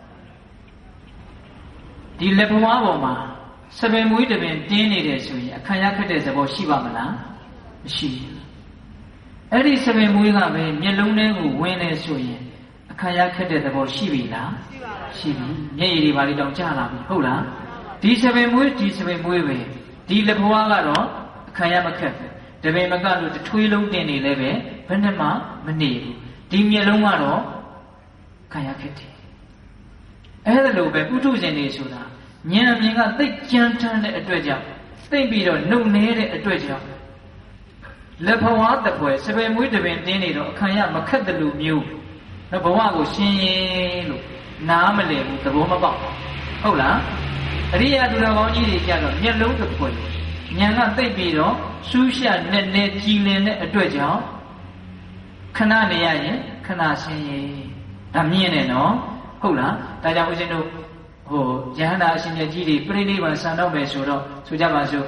ဒီလက်ဘဝပေါ်မှာစပင်မွေးတပင်တင်းနေတယ်ဆိုရင်အခမ်းရခက်တဲ့သဘောရှိပါမလားမရှိဘူးအဲ့ဒီစပင်မွေးကပဲမျက်လုံးထဲကိုဝင်နေဆိုရင်အခမ်းရခက်တဲ့သဘောရှိပြီလားရှိပြီမျက်ရည်တွေပါလိတောင်ကျလာပြီဟုတ်လားဒီစပင်မွေးဒီစပင်မွေးပဲဒီလက်ဘဝကတော့အခမ်းရမခက်ဘူးတပင်မကလို့တထွေးလုံးတင်နေလဲပဲဘယ်နဲ့မှမနေဘူးဒီမျက်လုံးကတော့ခံရခဲ့တယ်အဲ့ဒါလိုပဲပုထုဇဉ်တွေဆိုတာဉာဏ်အမြင်ကသိကြမ်းတမ်းတဲ့အတွက်ကြောင့်သိပြီးတော့နှုတ်နေတဲ့အတွက်ကြောင့်လက်ဘဝတပွဲစပယ်မွေးတပင်တင်းနေတော့အခမ်းရမခက်တယ်လို့မျိုးတော့ဘဝကိုရှင်းရင်လို့နားမလည်ဘူးသဘောမပေါက်ဟုတ်လားအရိယာသူတော်ကောင်းကြီးတွေကြတော့မျက်လုံးတစ်ပွဲဉာဏ်ကသိပြီးတော့စူးရှက်နဲ့နဲ့ကြည်လင်တဲ့အတွက်ကြောင့်ခဏနေရရင်ခဏရှင်းရင်ဒါမြင်တယ်နော်ဟုတ်လားဒါကြောင့်ဦးဇင်းတို့ဟိုယဟန္တာအရှင်မြတ်ကြီးတွေပြိဋိဘံဆံတော့မယ်ဆိုတော့ဆိုကြပါစို့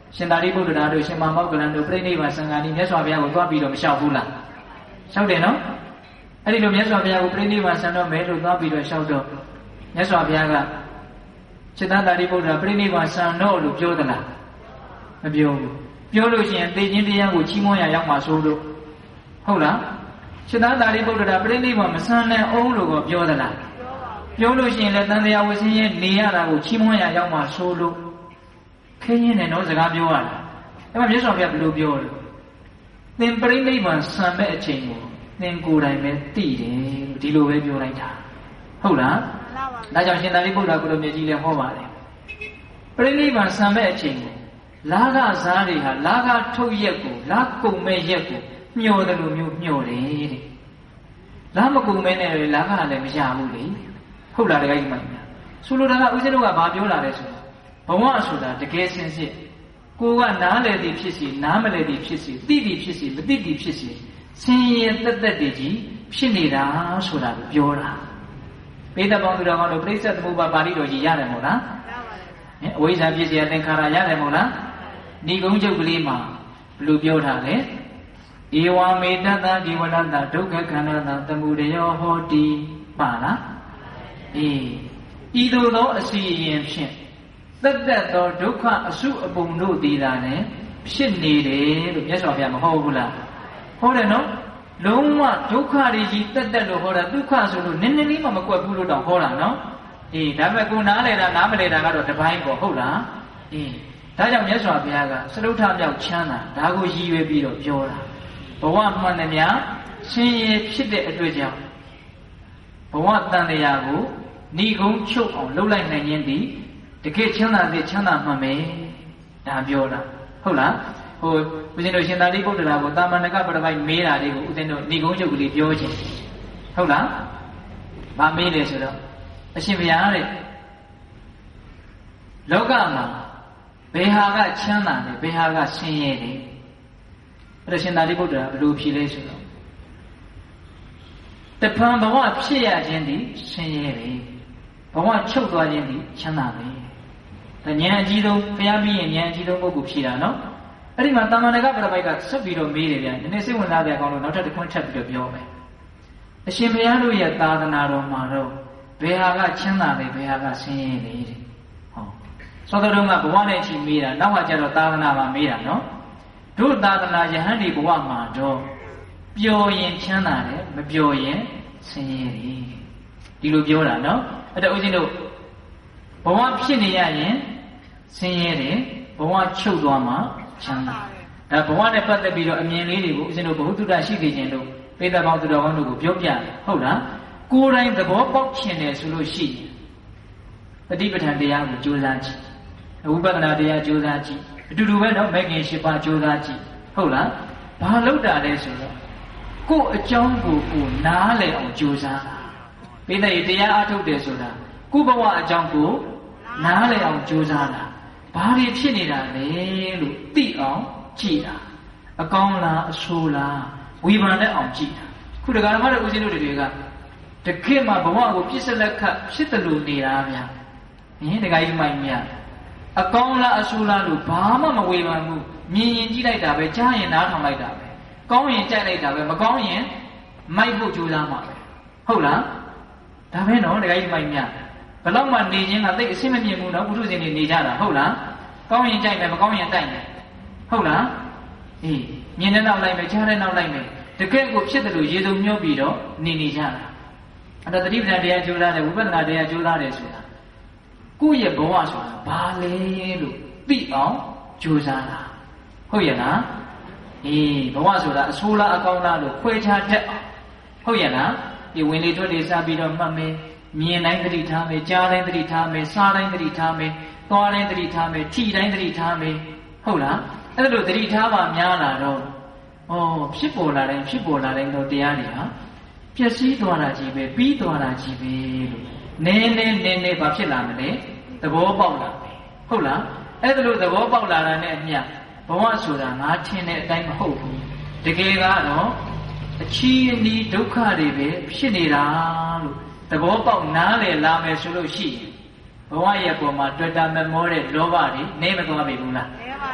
ရှင်သာရိပုတ္တရာတို့ရှင်မမောက္ကလန်တို့ပြိဋိဘံစံဃာနီမြတ်စွာဘုရားကိုသွားပြီးတော့မလျှောက်ဘူးလားလျှောက်တယ်နော်အဲ့ဒီလိုမြတ်စွာဘုရားကိုပြိဋိဘံစံတော်မဲလို့သွားပြီးတော့လျှောက်တော့မြတ်စွာဘုရားကစိတ္တသာရိပုတ္တရာပြိဋိဘံစံတော်လို့ပြောသလားမပြောဘူးပြောလို့ရှိရင်သေခြင်းတရားကိုချီးမွမ်းရရောက်မှာဆိုလို့ဟုတ်လားစိတ္တသာရိပုတ္တရာပြိဋိဘံမစံနိုင်အောင်လို့ကိုပြောသလားပြောလို့ရှိရင်လည်းတန်တရားဝဆင်းရဲနေရတာကိုချီးမွမ်းရရောက်မှာဆိုလို့ခင်းရင်လည်းတော့စကားပြောရတာအဲ့မှာမြတ်စွာဘုရားဘယ်လိုပြောလဲသင်ပြိဋိဘံစံမဲ့အချိန်ကိုသင်ကိုယ်တိုင်ပဲသိတယ်ဒီလိုပဲပြောလိုက်တာဟုတ်လားဒါကြောင့်ရှင်သာရိပုတ္တရာကိုလိုမြတ်ကြီးလည်းဟောပါတယ်ပြိဋိဘံစံမဲ့အချိန်ကိုလာကစားတွေဟာလာကထုတ်ရက်ကိုလာကုံမဲ့ရက်ကိုမျောတယ်လို့မျိုးမျောတယ်တဲ့လာမကုံမဲ့နဲ့လာကလည်းမရဘူးလေဟုတ်လားတကယ်ကြီးမှန်လားဆိုလိုတာကဦးဇင်းတို့ကဘာပြောလာလဲဆိုတော့ဘဝဆိုတာတကယ်စင်စစ်ကိုကနားလေသည်ဖြစ်စီနားမလဲသည်ဖြစ်စီသိသည်ဖြစ်စီမသိသည်ဖြစ်စီဆင်းရဲတက်တက်တည်းကြီးဖြစ်နေတာဆိုတာကိုပြောတာပိဋကပေါင်းသူတော်ကောင်းတို့ပြိဿသမုပ္ပါပါဠိတော်ကြီးရတယ်မို့လားရပါတယ်အဝိဇ္ဇာဖြစ်စီသင်္ခါရရတယ်မို့လားဏိဂုံးချုပ်ကလေးမှာဘယ်လိုပြောထားလဲဧဝမေတ္တဒီဝရတဒုက္ခခန္ဓာတသမုဒယောဟောတိပါလားအေးဤသို့သောအစီရင်ဖြင့်သက်သက်သောဒုက္ခအစုအပုံတို့သည်သာလည်းဖြစ်နေတယ်လို့မြတ်စွာဘုရားမဟောဘူးလားဟောတယ်နော်လုံးဝဒုက္ခတွေကြီးသက်သက်လို့ဟောတာဒုက္ခဆိုလို့နည်းနည်းလေးမှမကွက်ဘူးလို့တော့ဟောတာနော်အေးဒါပေမဲ့ကိုနားလေတာနားမလဲတာကတော့တပိုင်းပေါ့ဟုတ်လားအေးဒါကြောင့်မြတ်စွာဘုရားကစရုထမြောက်ချမ်းသာဒါကိုရည်ရွယ်ပြီးတော့ပြောတာဘဝမှန်သမျှဆင်းရဲဖြစ်တဲ့အတွက်ကြောင့်ဘဝတန်တရားကိုဏိဂုံးချုပ်အောင်လှုပ်လိုက်နိုင်ခြင်းသည်တကယ်ချမ်းသာတဲ့ချမ်းသာမှန်မယ်ဒါပြောတာဟုတ်လားဟိုဦးဇင်းတို့ရှင်သာရိပုတ္တရာကိုတာမဏကပရပိုက်မေးတာလေးကိုဦးဇင်းတို့ဏိဂုံးချုပ်ကလေးပြောခြင်းဟုတ်လားမမေးတယ်ဆိုတော့အရှင်ဘုရားတဲ့လောကမှာဘယ်ဟာကချမ်းသာတယ်ဘယ်ဟာကဆင်းရဲတယ်အဲ့ဒါရှင်သာရိပုတ္တရာဘယ်လိုဖြေလဲဆိုတော့တဖန်ဘဝဖြစ်ရခြင်းသည်ဆင်းရဲတယ်ဘဝချုပ်သွားခြင်းသည်ချမ်းသာတယ်ဒါဉာဏ်အကြီးဆုံးဘုရားပြီးရင်ဉာဏ်အကြီးဆုံးပုဂ္ဂိုလ်ဖြေတာနော်အဲ့ဒီမှာတာမဏကပရပိုက်ကဆက်ပြီးတော့မေးတယ်ဗျာနည်းနည်းစိတ်ဝင်စားတဲ့အကောင်းလို့နောက်ထပ်တစ်ခွန်းထပ်ပြီးတော့ပြောမယ်အရှင်ဘုရားတို့ရဲ့သာသနာတော်မှာတော့ဘယ်ဟာကချမ်းသာတယ်ဘယ်ဟာကဆင်းရဲတယ်တဲ့ဟောသောတော်တို့ကဘဝနဲ့အချိန်မေးတာနောက်ကကျတော့သာသနာမှာမေးတာနော်တို့သာသနာယဟန်ဒီဘဝမှာတော့ပျော်ရင်ချမ်းသာတယ်မပျော်ရင်ဆင်းရဲတယ်ဒီလိုပြောတာနော်အဲ့တော့ဦးဇင်းတို့ဘဝဖြစ်နေရရင်ဆင်းရဲတယ်ဘဝချုပ်သွားမှချမ်းသာတယ်ဒါဘဝနဲ့ပတ်သက်ပြီးတော့အမြင်လေးတွေကိုဦးဇင်းတို့ဘ ഹു တုတရှိနေခြင်းတို့ပိဋကပေါင်းသူတော်ကောင်းတို့ကိုပြောပြတယ်ဟုတ်လားကိုယ်တိုင်သဘောပေါက်ခြင်းတယ်ဆိုလို့ရှိရင်ပฏิပဋ္ဌာန်တရားကိုကြိုးစားကြည့်ဝိပဿနာတရားကြိုးစားကြည့်အတူတူပဲနော်မဂ်ခင်၈ပါးကြိုးစားကြည့်ဟုတ်လားဘာလို့တာလဲဆိုတော့ကိုယ်အကြောင်းကိုကိုနားလည်အောင်ကြိုးစားတာပိဋကရေတရားအထုတ်တယ်ဆိုတာကိုယ်ဘဝအကြောင်းကိုနားလည်အောင်ကြိုးစားတာဘာတွေဖြစ်နေတာလဲလို့သိအောင်ကြည့်တာအကောင်းလားအဆိုးလားဝေဖန်တဲ့အောင်ကြည့်တာခုတက္ကရာမတဲ့ဦးဇင်းတို့တွေကတခေတ်မှာဘဝကိုပြစ်စလက်ခတ်ဖြစ်တယ်လို့နေတာဗျာဟင်တခါကြီးမိုင်းမြအကောင်းလားအဆိုးလားလို့ဘာမှမဝေဖန်ဘူးမြင်ရင်ကြည့်လိုက်တာပဲကြားရင်နားထောင်လိုက်တာပဲကောင်းရင်ကြိုက်လိုက်တာပဲမကောင်းရင်မိုက်ဖို့ကြိုးစားမှာပဲဟုတ်လားဒါပဲနော်တခါကြီးမိုင်းမြဘယ်တော့မှနေခြင်းကသိအဆင်မပြေဘူးနော်ပုထုဇဉ်တွေနေကြတာဟုတ်လားကောင်းရင်ကြိုက်မယ်မကောင်းရင်တိုက်မယ်ဟုတ်လားအေးမြင်တဲ့နောက်လိုက်မယ်ကြားတဲ့နောက်လိုက်မယ်တကယ့်ကိုဖြစ်တယ်လို့ရေစုံညှော့ပြီးတော့နေနေကြတာအဲ့တော့တတိပ္ပံတရားကြိုးစားတယ်ဝိပဿနာတရားကြိုးစားတယ်ဆိုတာကိုယ့်ရဲ့ဘဝဆိုတာဘာလဲလို့သိအောင်ကြိုးစားတာဟုတ်ရဲ့လားအေးဘဝဆိုတာအဆိုးလားအကောင်းလားလို့ခွဲခြားတတ်အောင်ဟုတ်ရဲ့လားဒီဝင်လေထွက်လေစားပြီးတော့မှတ်မယ်မြင်တိုင်းသတိထားမယ်ကြားတိုင်းသတိထားမယ်စားတိုင်းသတိထားမယ်သွားတိုင်းသတိထားမယ်ထိတိုင်းသတိထားမယ်ဟုတ်လားအဲ့လိုသတိထားပါများလာတော့ဩဖြစ်ပေါ်လာတိုင်းဖြစ်ပေါ်လာတိုင်းတော့တရားတွေဟာပျက်စီးသွားတာကြီးပဲပြီးသွားတာကြီးပဲလို့နည်းနည်းနည်းနည်းဘာဖြစ်လာမလဲသဘောပေါက်လာမယ်ဟုတ်လားအဲ့ဒါလို့သဘောပေါက်လာတာနဲ့အမျှဘဝဆိုတာငါထင်တဲ့အတိုင်းမဟုတ်ဘူးတကယ်ကတော့အချီးအနီးဒုက္ခတွေပဲဖြစ်နေတာလို့သဘောပေါက်နားလည်လာမယ်ဆိုလို့ရှိရင်ဘဝရဲ့ပုံမှာတွေ့တာမမောတဲ့လောဘတွေနည်းမသွားပြီဘူးလားနည်းပါရဲ့ဗျ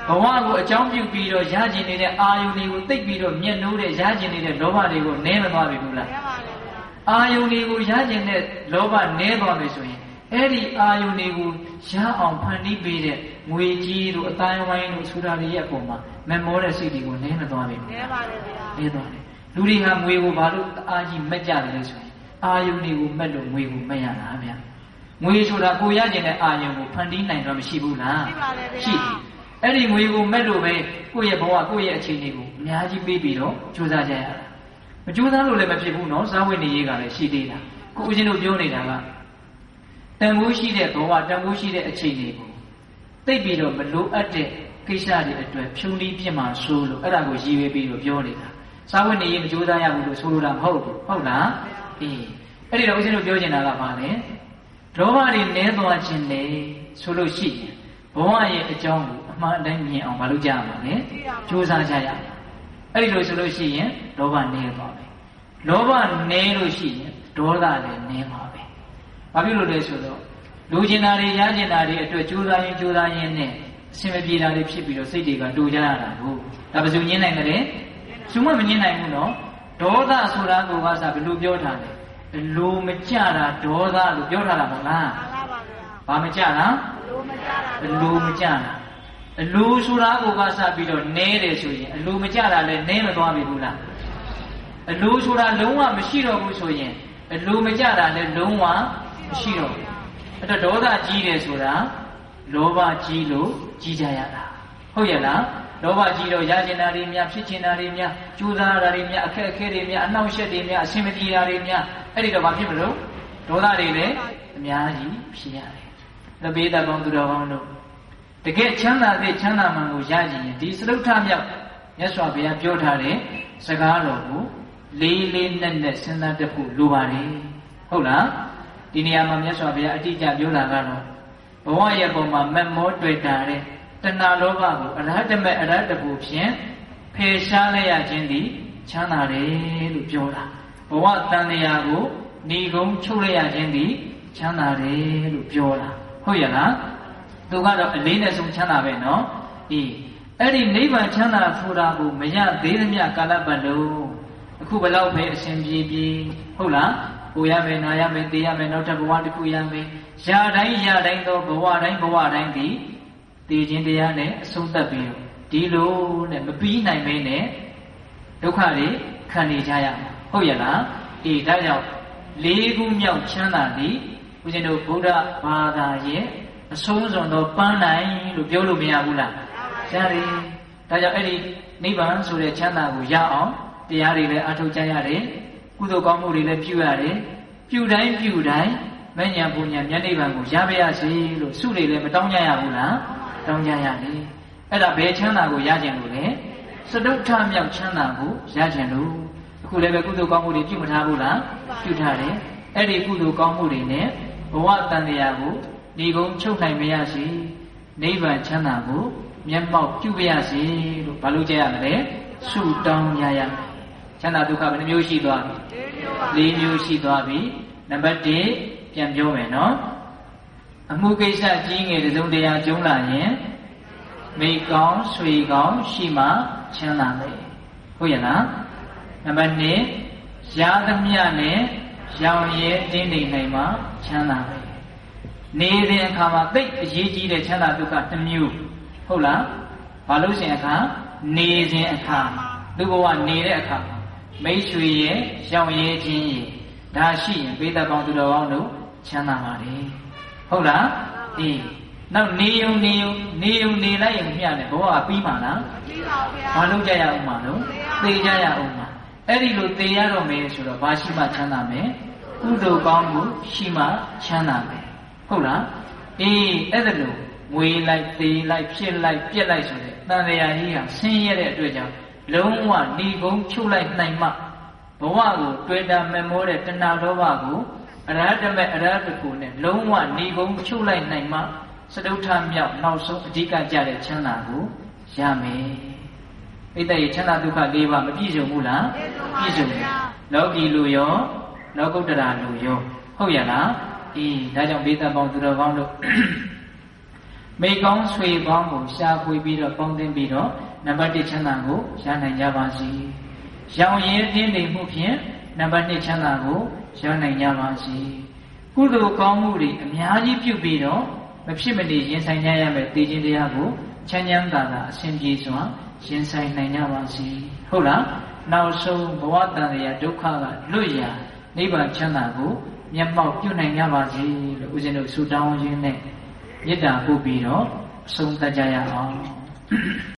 ဘဝကိုအကြောင်းပြုပြီးတော့ရကျင်နေတဲ့အာယုန်တွေကိုသိပ်ပြီးတော့မျက်နှိုးတဲ့ရကျင်နေတဲ့လောဘတွေကိုနည်းမသွားပြီဘူးလားအာယုန်တွေကိုရကျင်တဲ့လောဘနည်းသွားပြီဆိုရင်အဲ့ဒီအာယုန်တွေကိုရအောင်ဖန်တီးပေးတဲ့ငွေကြီးတို့အတိုင်းဝိုင်းတို့ဆိုတာတွေရဲ့အပေါ်မှာမမောတဲ့စိတ်တွေကိုနည်းမသွားပြီဘူးနည်းပါတယ်ဗျာနည်းသွားတယ်လူတွေဟာငွေကိုဘာလို့အားကြီးမက်ကြတယ်လဲဆိုရင်အာယုန်တွေကိုမက်လို့ငွေကိုမက်ရတာဗျာငွေဆိုတာကိုရကျင်တဲ့အာယုန်ကိုဖန်တီးနိုင်တော့မရှိဘူးလားရှိပါတယ်ဗျာရှိတယ်အဲ့ဒီငွေကိုမက်လို့ပဲကိုယ့်ရဲ့ဘဝကိုယ့်ရဲ့အခြေအနေကိုအများကြီးပေးပြီးတော့ကြိုးစားကြရတာမကြိုးစားလို့လည်းမဖြစ်ဘူးနော်စားဝတ်နေရေးကလည်းရှိသေးတာကိုဦးဇင်းတို့ပြောနေတာကတန်ဖိုးရှိတဲ့ဘဝတန်ဖိုးရှိတဲ့အခြေအနေကိုသိပြီးတော့မလိုအပ်တဲ့ကိစ္စတွေအတွက်ဖြုံးပြီးပြစ်မှဆိုးလို့အဲ့ဒါကိုရည်ရွယ်ပြီးတော့ပြောနေတာစားဝတ်နေရေးမကြိုးစားရဘူးလို့ဆိုလိုတာမဟုတ်ဘူးဟုတ်လားအေးအဲ့ဒီတော့ဦးဇင်းတို့ပြောချင်တာကဘာလဲလောဘတွေနည်းသွားခြင်းလေဆိုလို့ရှိရင်ဘဝရဲ့အကြောင်းကိုအမှန်တိုင်းမြင်အောင်မလုပ်ကြရမှာလေကြိုးစားကြရမှာအဲ့ဒီလိုဆိုလို့ရှိရင်လောဘနည်းသွားမယ်လောဘနည်းလို့ရှိရင်ဒေါသလည်းနည်းပါပဲဘာဖြစ်လို့လဲဆိုတော့လူကျင်တာတွေရကျင်တာတွေအတွက်ကြိုးစားရင်ကြိုးစားရင်းနဲ့အစင်မပြေတာတွေဖြစ်ပြီးတော့စိတ်တွေကတူကြရတာကိုဒါဘယ်သူညင်းနိုင်တယ်လဲသူမှမညင်းနိုင်ဘူးနော်ဒေါသဆိုတာကိုကစားဘယ်လိုပြောထားလဲအလိုမကြတာဒေါသလို့ပြောထားတာမဟုတ်လားဘာမကြတာအလိုမကြတာအလိုဆိုတာကိုကစားပြီးတော့နဲတယ်ဆိုရင်အလိုမကြတာလည်းနဲမသွားပြီဘူးလားအလိုဆိုတာလုံးဝမရှိတော့ဘူးဆိုရင်အလိုမကြတာလည်းလုံးဝမရှိတော့ဘူးအဲ့တော့ဒေါသကြီးတယ်ဆိုတာလောဘကြီးလို့ကြီးကြရတာဟုတ်ရဲ့လားလောဘကြီးတော့ရကျင်တာတွေများဖြစ်ကျင်တာတွေများကြိုးစားတာတွေများအခက်အခဲတွေများအနှောင့်အယှက်တွေများအဆင်မပြေတာတွေများအဲ့ဒီတော့ဘာဖြစ်မလို့ဒေါသတွေလည်းအများကြီးဖြစ်ရတယ်လဘေးတပေါင်းသူတော်ကောင်းတို့တကယ်ချမ်းသာတဲ့ချမ်းသာမှန်ကိုရကြရင်ဒီစရုပ်ထမြောက်မြတ်စွာဘုရားပြောထားတဲ့စကားတော်ကိုလေးလေးနက်နက်စဉ်းစားတတ်ဖို့လိုပါတယ်ဟုတ်လားဒီနေရာမှာမြတ်စွာဘုရားအတိအကျပြောတာကတော့ဘဝရဲ့ပုံမှာမက်မောတွေ့တာတဲ့တဏှာလောဘကိုအရဟတမေအရဟတဘူဖြင့်ဖယ်ရှားလိုက်ရခြင်းသည်ချမ်းသာတယ်လို့ပြောတာဘဝတန်တရားကိုဏီကုံချုပ်လိုက်ရခြင်းသည်ချမ်းသာတယ်လို့ပြောတာဟုတ်ရဲ့လားသူကတော့အလေးနဲ့ဆုံးချမ်းသာပဲနော်အေးအဲ့ဒီနိဗ္ဗာန်ချမ်းသာဆိုတာကိုမရသေးသမျှကာလပတ်လုံးအခုဘလောက်ပဲအရှင်ပြေပြေဟုတ်လားကိုရမယ်နာရမယ်သိရမယ်နောက်ထပ်ဘဝတစ်ခုရမယ်ရတိုင်းရတိုင်းသောဘဝတိုင်းဘဝတိုင်းဒီသိခြင်းတရားနဲ့အဆုံးသတ်ပြီးဒီလိုနဲ့မပြီးနိုင်မင်းနဲ့ဒုက္ခတွေခံနေကြရမှာဟုတ်ရဲ့လားအေးဒါကြောင့်လေးခုမြောက်ချမ်းသာသည်ဦးဇင်းတို့ဗုဒ္ဓဘာသာရဲ့အဆုံးစွန်သောပန်းနိုင်လို့ပြောလို့မရဘူးလားရတယ်ဒါကြောင့်အဲ့ဒီနိဗ္ဗာန်ဆိုတဲ့ချမ်းသာကိုရအောင်တရားတွေလည်းအထောက်ကြရတယ်ကုသိုလ်ကောင်းမှုတွေလည်းပြုရတယ်ပြုတိုင်းပြုတိုင်းမဉ္ဇဉ်ပူဉ္ဇဉ်မြတ်နိဗ္ဗာန်ကိုရပါရစေလို့ဆုတွေလည်းမတောင်းကြရဘူးလားတောင်းကြရတယ်အဲ့ဒါဘယ်ချမ်းသာကိုရကြင်လို့လဲစတုထမြောက်ချမ်းသာကိုရကြင်လို့အခုလည်းပဲကုသိုလ်ကောင်းမှုတွေပြုမထားဘူးလားပြုထားတယ်အဲ့ဒီကုသိုလ်ကောင်းမှုတွေနဲ့ဘဝတန်တရားကိုဒီကုန်းချုပ်နိုင်မရစေနိဗ္ဗာန်ချမ်းသာကိုမျက်မှောက်ပြုပါရစေလို့ဘာလို့ကြရမလဲဆုတောင်းကြရမယ်ချမ်းသာဒုက္ခဘယ်နှမျိုးရှိသွားပြီလေးမျိုးရှိသွားပြီနံပါတ်တစ်ပြန်ပြောမယ်နော်အမှုကိစ္စကြီးငယ်တစ်စုံတရာကျုံးလာရင်မိကောင်းဆွေကောင်းရှိမှချမ်းသာမယ်ဟုတ်ရဲ့လားနံပါတ်နှစ်ရသမျှနဲ့ရောင်ရဲတင်းနေနိုင်မှချမ်းသာမယ်နေတဲ့အခါမှာသိအရေးကြီးတဲ့ချမ်းသာဒုက္ခတစ်မျိုးဟုတ်လားဘာလို့ရှင်အခါနေခြင်းအခါလူဘဝနေတဲ့အခါမိတ်ဆွေရဲ့ရောင်ရဲခြင်းရဲ့ဒါရှိရင်ဘေးသက်ပေါင်းသူတော်ကောင်းတို့ချမ်းသာပါတယ်ဟုတ်လားအေးနောက်နေုံနေုံနေုံနေလိုက်ရင်မျှတယ်ဘဝကပြီးမှာလားပြီးပါဗျာဘာလို့ကြရအောင်မှာလို့သိကြရအောင်မှာအဲ့ဒီလိုသိရတော့မယ်ဆိုတော့ဘာရှိမှချမ်းသာမယ်ကုသိုလ်ကောင်းမှုရှိမှချမ်းသာမယ်ဟုတ်လားအေးအဲ့ဒါလို့ငွေလိုက်သေးလိုက်ဖြစ်လိုက်ပြက်လိုက်ဆိုတဲ့တန်တရားကြီးဟာဆင်းရဲတဲ့အတွက်ကြောင့်လုံးဝဏီကုံချုပ်လိုက်နိုင်မှဘဝကိုတွေ့တာမမောတဲ့တဏှာလောဘကိုအရဟတမေအရဟတကိုနဲ့လုံးဝဏီကုံချုပ်လိုက်နိုင်မှစတုထမြောက်နောက်ဆုံးအဓိကကြတဲ့ချမ်းသာကိုရမယ်ဣတ္တရဲ့ချမ်းသာဒုက္ခ၄ပါးမပြည့်စုံဘူးလားပြည့်စုံတယ်လောကီလူရောလောကုတ္တရာလူရောဟုတ်ရလားအေးဒါကြောင့်ဘေးသက်ပေါင်းသူတော်ကောင်းတို့မိကောင်းဆွေကောင်းကိုရှာဖွေပြီးတော့ပေါင်းသင်းပြီးတော့နံပါတ်တစ်ချမ်းသာကိုရနိုင်ကြပါစေ။ရောင်ရည်တင်းနေမှုဖြင့်နံပါတ်နှစ်ချမ်းသာကိုရနိုင်ကြပါစေ။ကုသိုလ်ကောင်းမှုတွေအများကြီးပြုပြီးတော့မဖြစ်မနေရင်ဆိုင်ကြရမယ်တည်ခြင်းတရားကိုချမ်းချမ်းသာသာအစဉ်ပြေစွာရင်ဆိုင်နိုင်ကြပါစေ။ဟုတ်လား။နောက်ဆုံးဘဝတန်တရားဒုက္ခကလွတ်ရာနိဗ္ဗာန်ချမ်းသာကိုမျက်မှောက်ပြုနိုင်ကြပါစေလို့ဦးဇင်းတို့ဆုတောင်းရင်းနဲ့မေတ္တာပို့ပြီးတော့အဆုံးသတ်ကြရအောင်